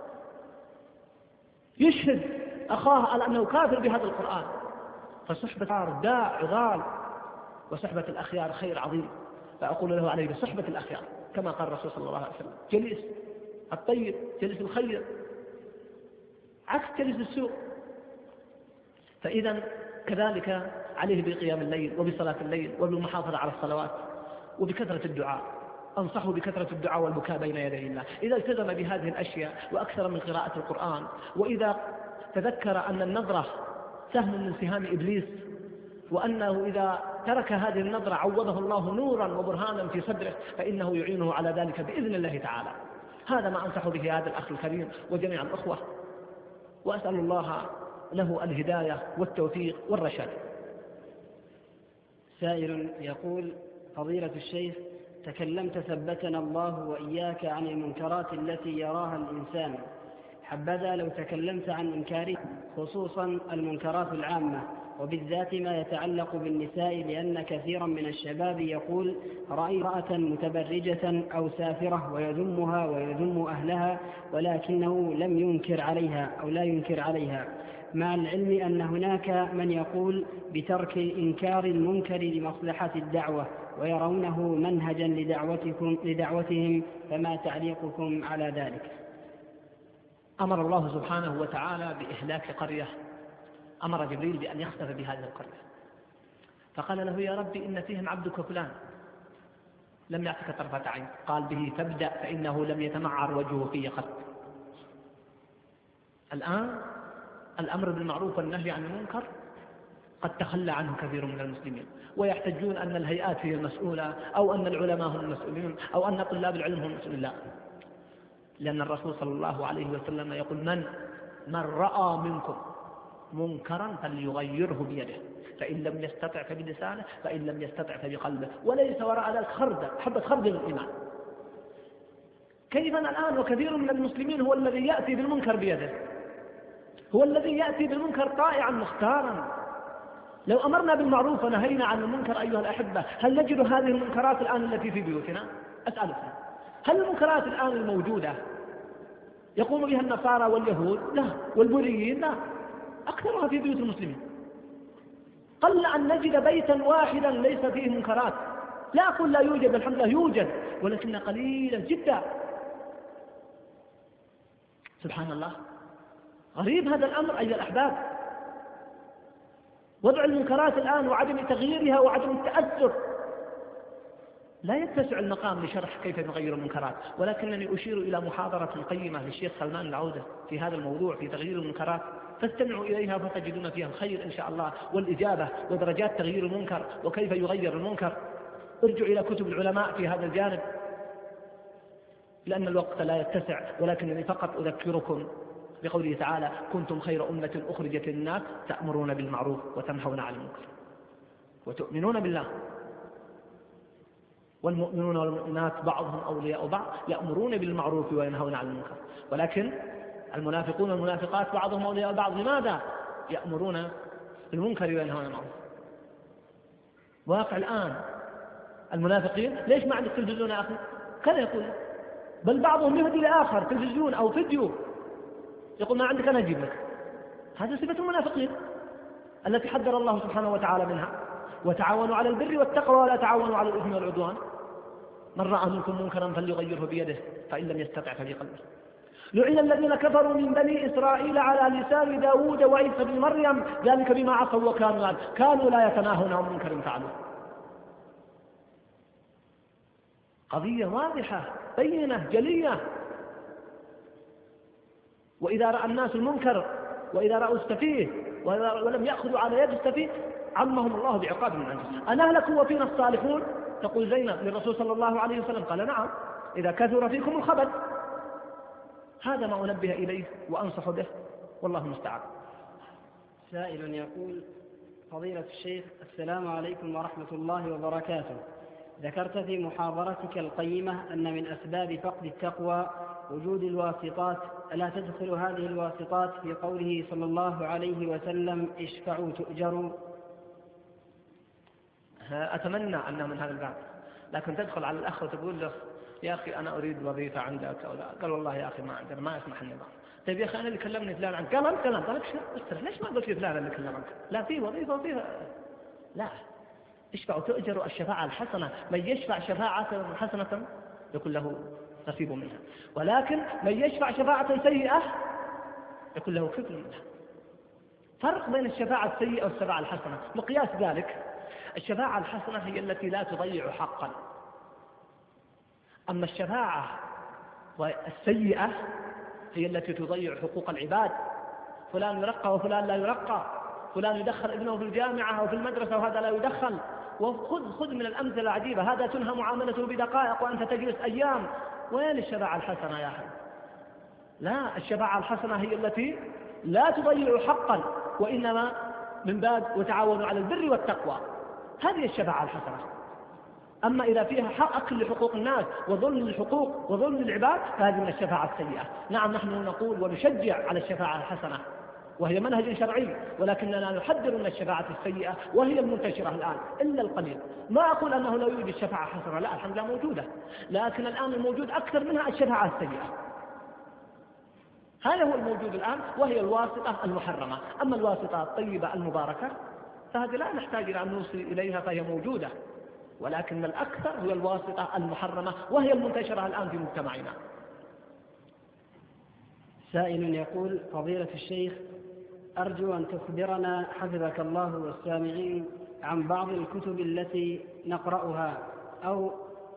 Speaker 1: يشهد أخاه على أنه كافر بهذا القرآن. فصحبة الأخيار داء عضال، وصحبة الأخيار خير عظيم. فأقول له: عليه بصحبة الأخيار، كما قال الرسول صلى الله عليه وسلم: جليس الطيب جليس الخير عكس جليس السوء. فإذا كذلك عليه بقيام الليل وبصلاة الليل وبالمحافظة على الصلوات وبكثرة الدعاء. أنصحه بكثرة الدعاء والبكاء بين يدي الله. إذا التزم بهذه الأشياء وأكثر من قراءة القرآن، وإذا تذكر أن النظرة سهم من سهام إبليس، وأنه إذا ترك هذه النظرة عوضه الله نورا وبرهانا في صدره، فإنه يعينه على ذلك بإذن الله تعالى. هذا ما أنصح به هذا الأخ الكريم وجميع الأخوة، وأسأل الله له الهداية والتوفيق والرشاد.
Speaker 2: سائل يقول: فضيلة الشيخ، تكلمت ثبتنا الله وإياك عن المنكرات التي يراها الإنسان، حبذا لو تكلمت عن إنكارها، خصوصا المنكرات العامة، وبالذات ما يتعلق بالنساء، لأن كثيرا من الشباب يقول: رأي امرأة متبرجة أو سافرة ويذمها ويذم أهلها، ولكنه لم ينكر عليها أو لا ينكر عليها، مع العلم أن هناك من يقول بترك إنكار المنكر لمصلحة الدعوة، ويرونه منهجا لدعوتكم لدعوتهم، فما تعليقكم على ذلك؟
Speaker 1: أمر الله سبحانه وتعالى بإهلاك قرية، أمر جبريل بأن يخسف بهذه القرية، فقال له: يا ربي إن فيهم عبدك فلان لم يعطك طرفة عين. قال: به تبدأ فإنه لم يتمعر وجهه في قط. الآن الأمر بالمعروف والنهي عن المنكر قد تخلى عنه كثير من المسلمين، ويحتجون أن الهيئات هي المسؤولة، أو أن العلماء هم المسؤولين، أو أن طلاب العلم هم المسؤولين. لا، لأن الرسول صلى الله عليه وسلم يقول: من من رأى منكم منكرا فليغيره بيده، فإن لم يستطع فبلسانه، فإن لم يستطع فبقلبه، وليس وراء ذلك خردة حبة خردة من الإيمان. كيف الآن وكثير من المسلمين هو الذي يأتي بالمنكر بيده، هو الذي يأتي بالمنكر طائعا مختارا. لو أمرنا بالمعروف ونهينا عن المنكر أيها الأحبة، هل نجد هذه المنكرات الآن التي في بيوتنا؟ أسألكم، هل المنكرات الآن الموجودة يقوم بها النصارى واليهود؟ لا. والبوذيين؟ لا. أكثرها في بيوت المسلمين. قل أن نجد بيتا واحدا ليس فيه منكرات. لا أقول لا يوجد، الحمد لله يوجد، ولكن قليلا جدا. سبحان الله، غريب هذا الأمر أيها الأحباب. وضع المنكرات الآن وعدم تغييرها وعدم التأثر لا يتسع المقام لشرح كيف نغير المنكرات، ولكنني أشير إلى محاضرة قيمة للشيخ سلمان العودة في هذا الموضوع في تغيير المنكرات، فاستمعوا إليها فتجدون فيها الخير إن شاء الله والإجابة ودرجات تغيير المنكر وكيف يغير المنكر. ارجعوا إلى كتب العلماء في هذا الجانب، لأن الوقت لا يتسع، ولكنني فقط أذكركم بقوله تعالى: كنتم خير أمة أخرجت للناس تأمرون بالمعروف وتنهون عن المنكر وتؤمنون بالله، والمؤمنون والمؤمنات بعضهم أولياء بعض يأمرون بالمعروف وينهون عن المنكر. ولكن المنافقون والمنافقات بعضهم أولياء بعض. لماذا؟ يأمرون بالمنكر وينهون عن المعروف. واقع الآن المنافقين: ليش ما عندك تلفزيون يا أخي؟ كذا يقول، بل بعضهم يهدي لآخر تلفزيون أو فيديو يقول: ما عندك أنا أجيب لك. هذا صفة المنافقين التي حذر الله سبحانه وتعالى منها: وتعاونوا على البر والتقوى ولا تعاونوا على الإثم والعدوان. من رأى منكم منكرا فليغيره بيده فإن لم يستطع فبقلبه. لعن الذين كفروا من بني إسرائيل على لسان داود وعيسى بن مريم ذلك بما عصوا وكانوا كانوا لا يتناهون عن منكر فعلوه. قضية واضحة بينة جلية. وإذا رأى الناس المنكر وإذا رأوا السفيه ولم يأخذوا على يد السفيه عمهم الله بعقاب من عنده. أنهلكوا وفينا الصالحون؟ تقول زينب للرسول صلى الله عليه وسلم، قال: نعم إذا كثر فيكم الخبث. هذا ما أنبه إليه وأنصح به، والله المستعان.
Speaker 2: سائل يقول: فضيلة الشيخ، السلام عليكم ورحمة الله وبركاته. ذكرت في محاضرتك القيمة أن من أسباب فقد التقوى وجود الواسطات، ألا تدخل هذه الواسطات في قوله صلى الله عليه وسلم: اشفعوا تؤجروا؟
Speaker 1: أتمنى أنها من هذا الباب، لكن تدخل على الأخ وتقول له: يا أخي أنا أريد وظيفة عندك أو لا. قال: والله يا أخي ما عندنا، ما يسمح النظام. طيب يا أخي أنا اللي كلمني فلان عنك. قال: أنت كلام. قال: استرح، ليش ما قلت لي فلان اللي كلم عنك؟ لا في وظيفة وظيفة. لا، اشفعوا تؤجروا الشفاعة الحسنة. من يشفع شفاعة حسنة يكون له نصيب منها، ولكن من يشفع شفاعة سيئة يكون له كفل منها. فرق بين الشفاعة السيئة والشفاعة الحسنة. مقياس ذلك: الشفاعة الحسنة هي التي لا تضيع حقا، أما الشفاعة السيئة هي التي تضيع حقوق العباد. فلان يرقى وفلان لا يرقى، فلان يدخل ابنه في الجامعة أو في المدرسة وهذا لا يدخل. وخذ خذ من الأمثلة العجيبة: هذا تنهى معاملته بدقائق وأنت تجلس أيام. وين الشفاعة الحسنة يا أخي؟ لا، الشفاعة الحسنة هي التي لا تضيع حقا، وإنما من باب وتعاونوا على البر والتقوى. هذه الشفاعة الحسنة. أما إذا فيها حق أكل لحقوق الناس وظلم الحقوق وظلم العباد فهذه من الشفاعة السيئة. نعم، نحن نقول ونشجع على الشفاعة الحسنة وهي منهج شرعي، ولكننا نحذر من الشفاعة السيئة وهي المنتشرة الآن إلا القليل. ما أقول أنه لا يوجد شفاعة حسنة، لا، الحمد لله موجودة، لكن الآن الموجود أكثر منها الشفاعة السيئة. هذا هو الموجود الآن، وهي الواسطة المحرمة. أما الواسطة الطيبة المباركة فهذه لا نحتاج إلى أن نوصل إليها، فهي موجودة، ولكن الأكثر هي الواسطة المحرمة وهي المنتشرة الآن في مجتمعنا.
Speaker 2: سائل يقول: فضيلة الشيخ، أرجو أن تخبرنا حفظك الله والسامعين عن بعض الكتب التي نقرأها، أو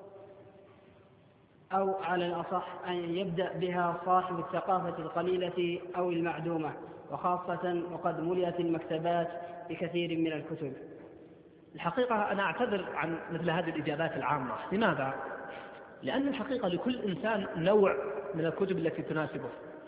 Speaker 2: أو على الأصح أن يبدأ بها صاحب الثقافة القليلة أو المعدومة، وخاصة وقد ملئت المكتبات بكثير من الكتب.
Speaker 1: الحقيقة أنا أعتذر عن مثل هذه الإجابات العامة. لماذا؟ لأن الحقيقة لكل إنسان نوع من الكتب التي تناسبه،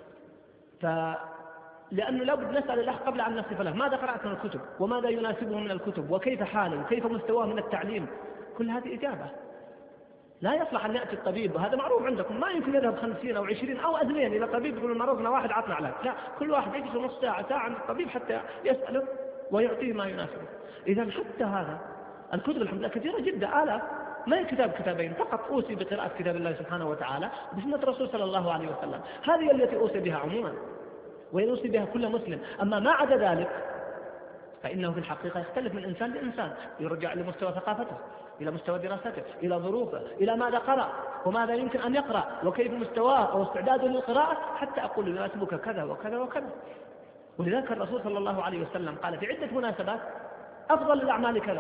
Speaker 1: فلأنه لابد نسأل الأخ قبل أن نصف له ماذا قرأت من الكتب وماذا يناسبه من الكتب وكيف حاله وكيف مستواه من التعليم. كل هذه إجابة. لا يصلح أن يأتي الطبيب، وهذا معروف عندكم، ما يمكن يذهب خمسين أو عشرين أو أذنين إلى الطبيب يقول مرضنا واحد عطنا علاج. لا، كل واحد يجلس نص ساعة ساعة عند الطبيب حتى يسأله ويعطيه ما يناسبه. إذا حتى هذا الكتب الحمد لله كثيرة جدا، آلاف، ما هي كتاب كتابين فقط. أوصي بقراءة كتاب الله سبحانه وتعالى بسنة الرسول صلى الله عليه وسلم، هذه التي أوصي بها عموما ويوصي بها كل مسلم. أما ما عدا ذلك فإنه في الحقيقة يختلف من إنسان لإنسان، يرجع إلى مستوى ثقافته، إلى مستوى دراسته، إلى ظروفه، إلى ماذا قرأ وماذا يمكن أن يقرأ وكيف مستواه أو استعداده للقراءة، حتى أقول يناسبك كذا وكذا وكذا. ولذلك الرسول صلى الله عليه وسلم قال في عدة مناسبات: أفضل الأعمال كذا،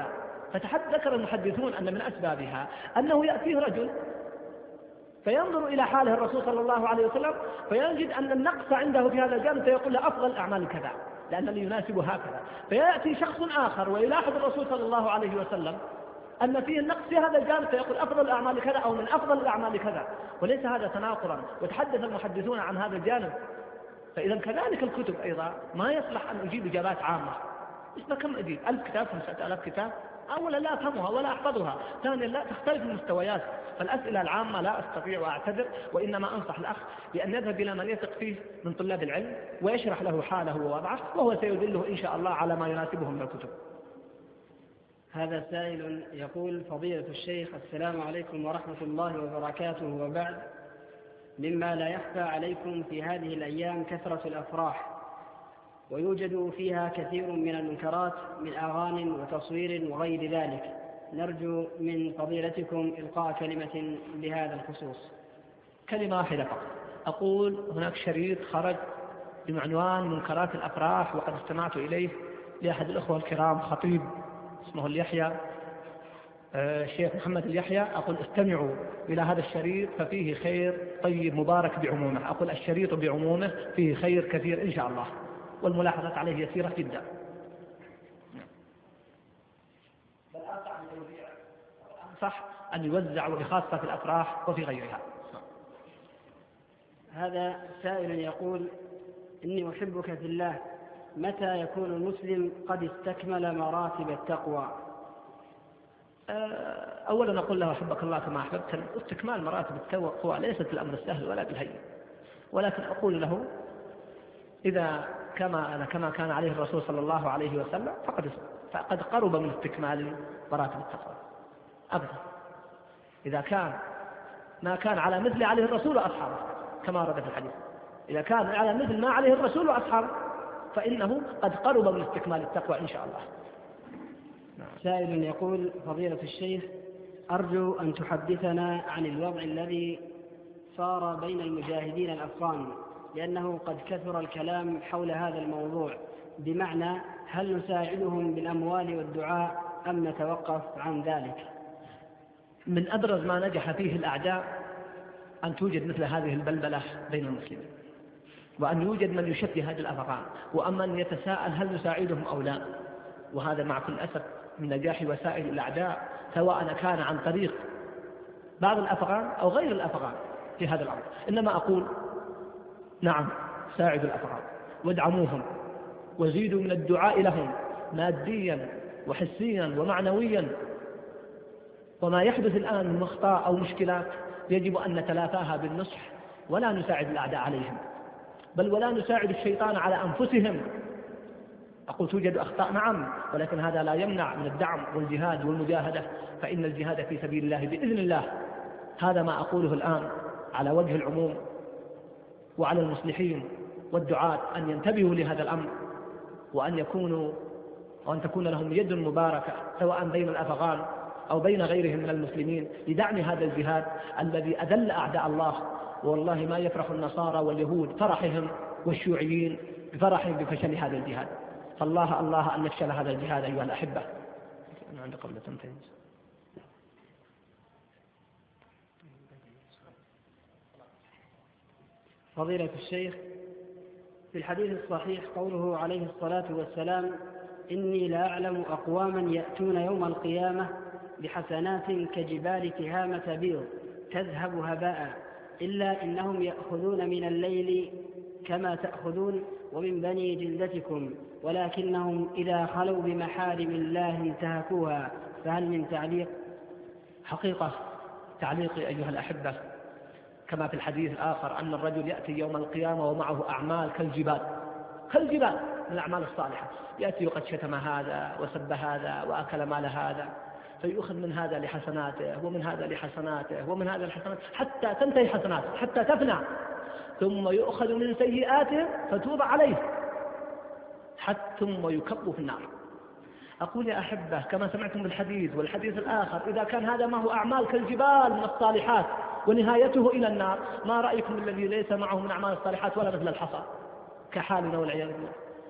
Speaker 1: فتذكر المحدثون أن من أسبابها أنه يأتيه رجل فينظر إلى حاله الرسول صلى الله عليه وسلم فيجد أن النقص عنده في هذا الجانب فيقول له أفضل الأعمال كذا لأن اللي يناسبه هكذا. فيأتي شخص آخر ويلاحظ الرسول صلى الله عليه وسلم أن فيه النقص في هذا الجانب فيقول أفضل الأعمال كذا أو من أفضل الأعمال كذا، وليس هذا تناقضا، وتحدث المحدثون عن هذا الجانب. فإذا كذلك الكتب أيضا ما يصلح أن أجيب إجابات عامة. اسمه كم أجيب؟ ألف كتاب، خمسة ألاف كتاب؟ أولا لا أفهمها ولا أحفظها، ثانيا لا تختلف المستويات. فالأسئلة العامة لا أستطيع وأعتذر، وإنما أنصح الأخ بأن يذهب إلى من يثق فيه من طلاب العلم ويشرح له حاله ووضعه، وهو سيدله إن شاء الله على ما يناسبه من الكتب.
Speaker 2: هذا سائل يقول: فضيلة الشيخ، السلام عليكم ورحمة الله وبركاته، وبعد، مما لا يخفى عليكم في هذه الأيام كثرة الأفراح، ويوجد فيها كثير من المنكرات من أغاني وتصوير وغير ذلك، نرجو من فضيلتكم إلقاء كلمة بهذا الخصوص.
Speaker 1: كلمة واحدة فقط أقول: هناك شريط خرج بعنوان منكرات الأفراح، وقد استمعت إليه لأحد الأخوة الكرام خطيب اسمه اليحيى، الشيخ محمد اليحيى. أقول: استمعوا إلى هذا الشريط ففيه خير طيب مبارك بعمومه. أقول: الشريط بعمومه فيه خير كثير إن شاء الله، والملاحظات عليه يسيرة جدا. بل أنصح أن يوزع بخاصة في الأفراح وفي غيرها.
Speaker 2: هذا سائل يقول: إني أحبك في الله، متى يكون المسلم قد استكمل مراتب التقوى؟
Speaker 1: أولا أقول له: أحبك الله كما أحببت. استكمال مراتب التقوى ليست الأمر السهل ولا بالهين، ولكن أقول له: إذا كما كما كان عليه الرسول صلى الله عليه وسلم فقد فقد قرب من استكمال مراتب التقوى أبدا. إذا كان ما كان على مثل عليه الرسول وأصحابه كما ورد في الحديث، إذا كان على مثل ما عليه الرسول وأصحابه فإنه قد قرب من استكمال التقوى إن شاء الله.
Speaker 2: سائل يقول: فضيلة الشيخ، أرجو أن تحدثنا عن الوضع الذي صار بين المجاهدين الأفغان، لأنه قد كثر الكلام حول هذا الموضوع، بمعنى هل نساعدهم بالأموال والدعاء أم نتوقف عن ذلك؟
Speaker 1: من أبرز ما نجح فيه الأعداء أن توجد مثل هذه البلبلة بين المسلمين، وأن يوجد من يشبه هذه الأفغان، وأما من يتساءل هل نساعدهم أو لا. وهذا مع كل أسف من نجاح وسائل الأعداء، سواء كان عن طريق بعض الأفغان أو غير الأفغان في هذا الأمر. إنما أقول: نعم، ساعدوا الأفغان وادعموهم وزيدوا من الدعاء لهم ماديا وحسيا ومعنويا. وما يحدث الآن من أخطاء أو مشكلات يجب أن نتلافاها بالنصح، ولا نساعد الأعداء عليهم، بل ولا نساعد الشيطان على أنفسهم. أقول: توجد أخطاء نعم، ولكن هذا لا يمنع من الدعم والجهاد والمجاهدة، فإن الجهاد في سبيل الله بإذن الله. هذا ما أقوله الآن على وجه العموم، وعلى المصلحين والدعاة أن ينتبهوا لهذا الأمر، وأن يكونوا وأن تكون لهم يد مباركة سواء بين الأفغان أو بين غيرهم من المسلمين لدعم هذا الجهاد الذي أذل أعداء الله. والله ما يفرح النصارى واليهود فرحهم والشيوعيين بفرحهم بفشل هذا الجهاد. فالله الله أن يفشل هذا الجهاد أيها الأحبة. عند قبل تنتهي.
Speaker 2: فضيلة الشيخ، في الحديث الصحيح قوله عليه الصلاة والسلام: إني لا أعلم أقواما يأتون يوم القيامة بحسنات كجبال تهامة بيض تذهب هباء، إلا إنهم يأخذون من الليل كما تأخذون ومن بني جلدتكم، ولكنهم إذا خلوا بمحارم الله انتهكوها، فهل من تعليق؟
Speaker 1: حقيقة تعليقي أيها الأحبة كما في الحديث الآخر أن الرجل يأتي يوم القيامة ومعه أعمال كالجبال كالجبال من الأعمال الصالحة، يأتي وقد شتم هذا وسب هذا وأكل مال هذا، فيؤخذ من هذا لحسناته ومن هذا لحسناته ومن هذا لحسناته حتى تنتهي حسناته حتى تفنى، ثم يؤخذ من سيئاته فتوضع عليه حتى ثم يكب في النار. أقول يا أحبة كما سمعتم بالحديث والحديث الآخر: إذا كان هذا ما هو أعمال كالجبال من الصالحات ونهايته إلى النار، ما رأيكم الذي ليس معه من أعمال الصالحات ولا مثل الحصى كحالنا والعياذ بالله؟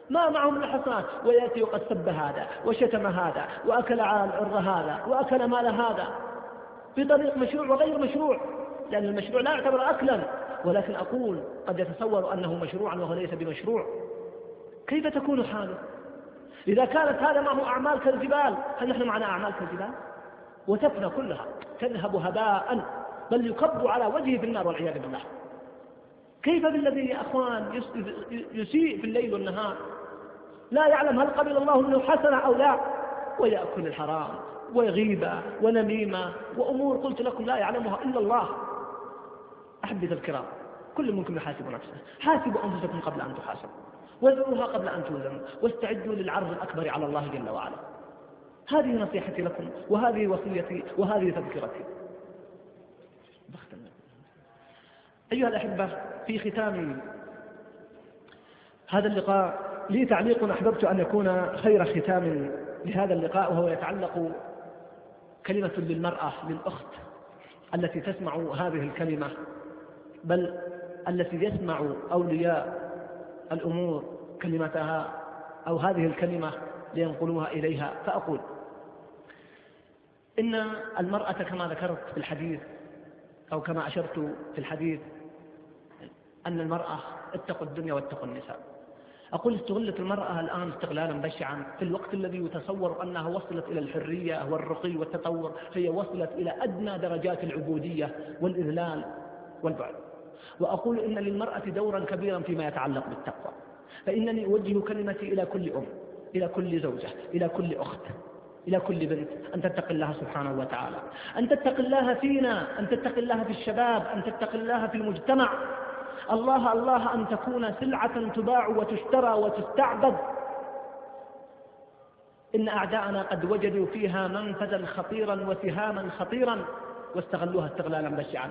Speaker 1: ما معهم إلا حسنات، ويأتي وقد سب هذا وشتم هذا وأكل عرض هذا وأكل مال هذا بطريق مشروع وغير مشروع، لأن المشروع لا يعتبر أكلا، ولكن أقول قد يتصور أنه مشروعا وهو ليس بمشروع. كيف تكون حاله؟ إذا كانت هذا معه أعمال كالجبال، هل نحن معنا أعمال كالجبال؟ وتفنى كلها، تذهب هباء، بل يكب على وجهه في النار والعياذ بالله. كيف بالذي يا أخوان يسيء في الليل والنهار، لا يعلم هل قبل الله منه حسنة أو لا، ويأكل الحرام وغيبة ونميمة وأمور قلت لكم لا يعلمها إلا الله. أحبتي الكرام، كل منكم يحاسب نفسه، حاسبوا أنفسكم قبل أن تحاسبوا، وزنوها قبل أن توزنوا، واستعدوا للعرض الأكبر على الله جل وعلا. هذه نصيحتي لكم، وهذه وصيتي، وهذه تذكرتي. أيها الأحبة، في ختام هذا اللقاء لي تعليق أحببت أن يكون خير ختام لهذا اللقاء، وهو يتعلق كلمة للمرأة، للأخت التي تسمع هذه الكلمة، بل التي يسمع أولياء الأمور كلمتها أو هذه الكلمة لينقلوها إليها. فأقول إن المرأة كما ذكرت في الحديث أو كما أشرت في الحديث أن المرأة اتقوا الدنيا واتقوا النساء. أقول استغلت المرأة الآن استغلالا بشعا في الوقت الذي يتصور أنها وصلت إلى الحرية والرقي والتطور، هي وصلت إلى أدنى درجات العبودية والإذلال والبعد. وأقول إن للمرأة دورا كبيرا فيما يتعلق بالتقوى، فإنني أوجه كلمتي إلى كل أم، إلى كل زوجة، إلى كل أخت، إلى كل بنت، أن تتقي الله سبحانه وتعالى، أن تتقي الله فينا، أن تتقي الله في الشباب، أن تتقي الله في المجتمع. الله الله أن تكون سلعة تباع وتشترى وتستعبد. إن أعداءنا قد وجدوا فيها منفذا خطيرا وسهاما خطيرا واستغلوها استغلالا بشعا.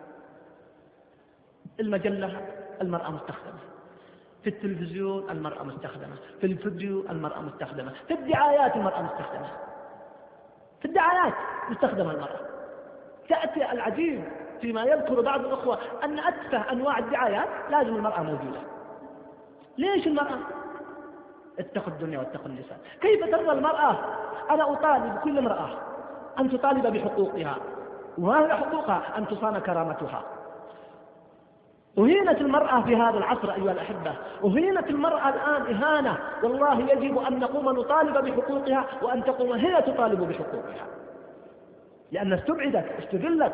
Speaker 1: المجلة المرأة مستخدمة، في التلفزيون المرأة مستخدمة، في الفيديو المرأة مستخدمة، في الدعايات المرأة مستخدمة، في الدعايات مستخدمة المرأة. تأتي العجيب فيما يذكر بعض الأخوة أن أتفه أنواع الدعايات لازم المرأة موجودة. ليش المرأة؟ اتقوا الدنيا واتقوا النساء. كيف ترضى المرأة؟ أنا أطالب كل امرأة أن تطالب بحقوقها، وما هي حقوقها؟ أن تصان كرامتها. أهينت المرأة في هذا العصر أيها الأحبة، أهينت المرأة الآن إهانة، والله يجب أن نقوم نطالب بحقوقها وأن تقوم هي تطالب بحقوقها، لأن استبعدت، استذلت،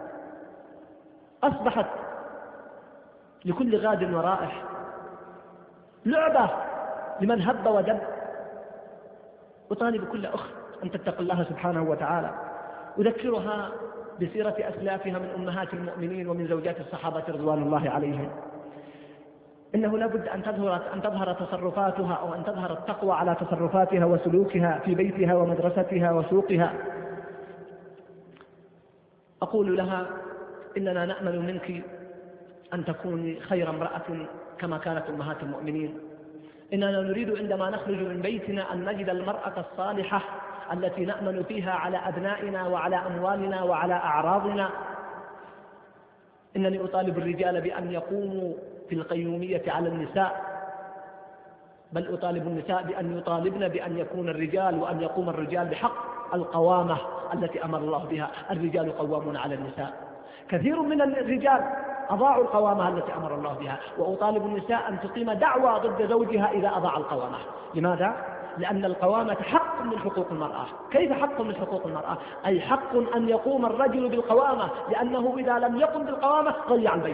Speaker 1: أصبحت لكل غاد ورائح، لعبة لمن هب ودب. أطالب كل أخت أن تتقي الله سبحانه وتعالى، أذكرها بسيرة أسلافها من أمهات المؤمنين ومن زوجات الصحابة رضوان الله عليهم. إنه لابد أن تظهر, أن تظهر تصرفاتها أو أن تظهر التقوى على تصرفاتها وسلوكها في بيتها ومدرستها وسوقها. أقول لها إننا نأمل منك أن تكوني خير امرأة كما كانت أمهات المؤمنين. إننا نريد عندما نخرج من بيتنا أن نجد المرأة الصالحة التي نأمن فيها على أبنائنا وعلى أموالنا وعلى أعراضنا. إنني أطالب الرجال بأن يقوموا في القيومية على النساء، بل أطالب النساء بأن يطالبن بأن يكون الرجال وأن يقوم الرجال بحق القوامة التي أمر الله بها. الرجال قوامون على النساء. كثير من الرجال أضاعوا القوامة التي أمر الله بها، وأطالب النساء أن تقيم دعوى ضد زوجها إذا أضاع القوامة. لماذا؟ لأن القوامة حق من حقوق المرأة. كيف حق من حقوق المرأة؟ أي حق أن يقوم الرجل بالقوامة، لأنه إذا لم يقم بالقوامة ضيع البيت.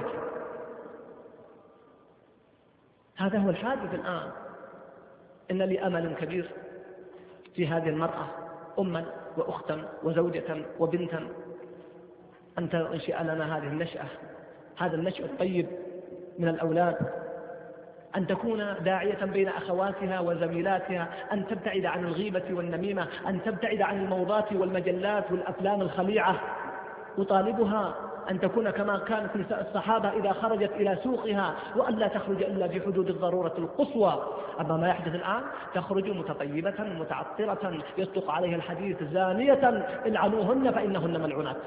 Speaker 1: هذا هو الحادث الآن. إن لي أمل كبير في هذه المرأة، أما وأختا وزوجة وبنتا، أن تنشئ لنا هذه النشأة، هذا النشأ الطيب من الأولاد، أن تكون داعية بين أخواتها وزميلاتها، أن تبتعد عن الغيبة والنميمة، أن تبتعد عن الموضات والمجلات والأفلام الخليعة. أطالبها أن تكون كما كانت نساء الصحابة إذا خرجت إلى سوقها، وأن لا تخرج إلا في حدود الضرورة القصوى. أما ما يحدث الآن، تخرج متطيبة متعطرة يصدق عليها الحديث زانية العنوهن فإنهن ملعونات.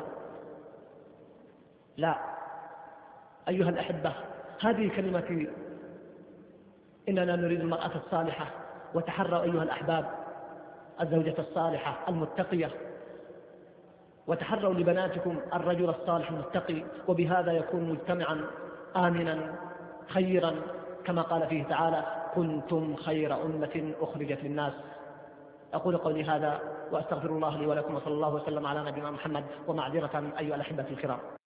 Speaker 1: لا أيها الأحبة، هذه كلمتي إننا نريد المرأة الصالحة، وتحروا أيها الأحباب الزوجة الصالحة المتقية، وتحروا لبناتكم الرجل الصالح المتقي، وبهذا يكون مجتمعا آمنا خيرا، كما قال فيه تعالى: كنتم خير أمة أخرجت للناس. أقول قولي هذا وأستغفر الله لي ولكم، وصلى الله وسلم على نبينا محمد، ومعذرة أيها الأحبة الكرام.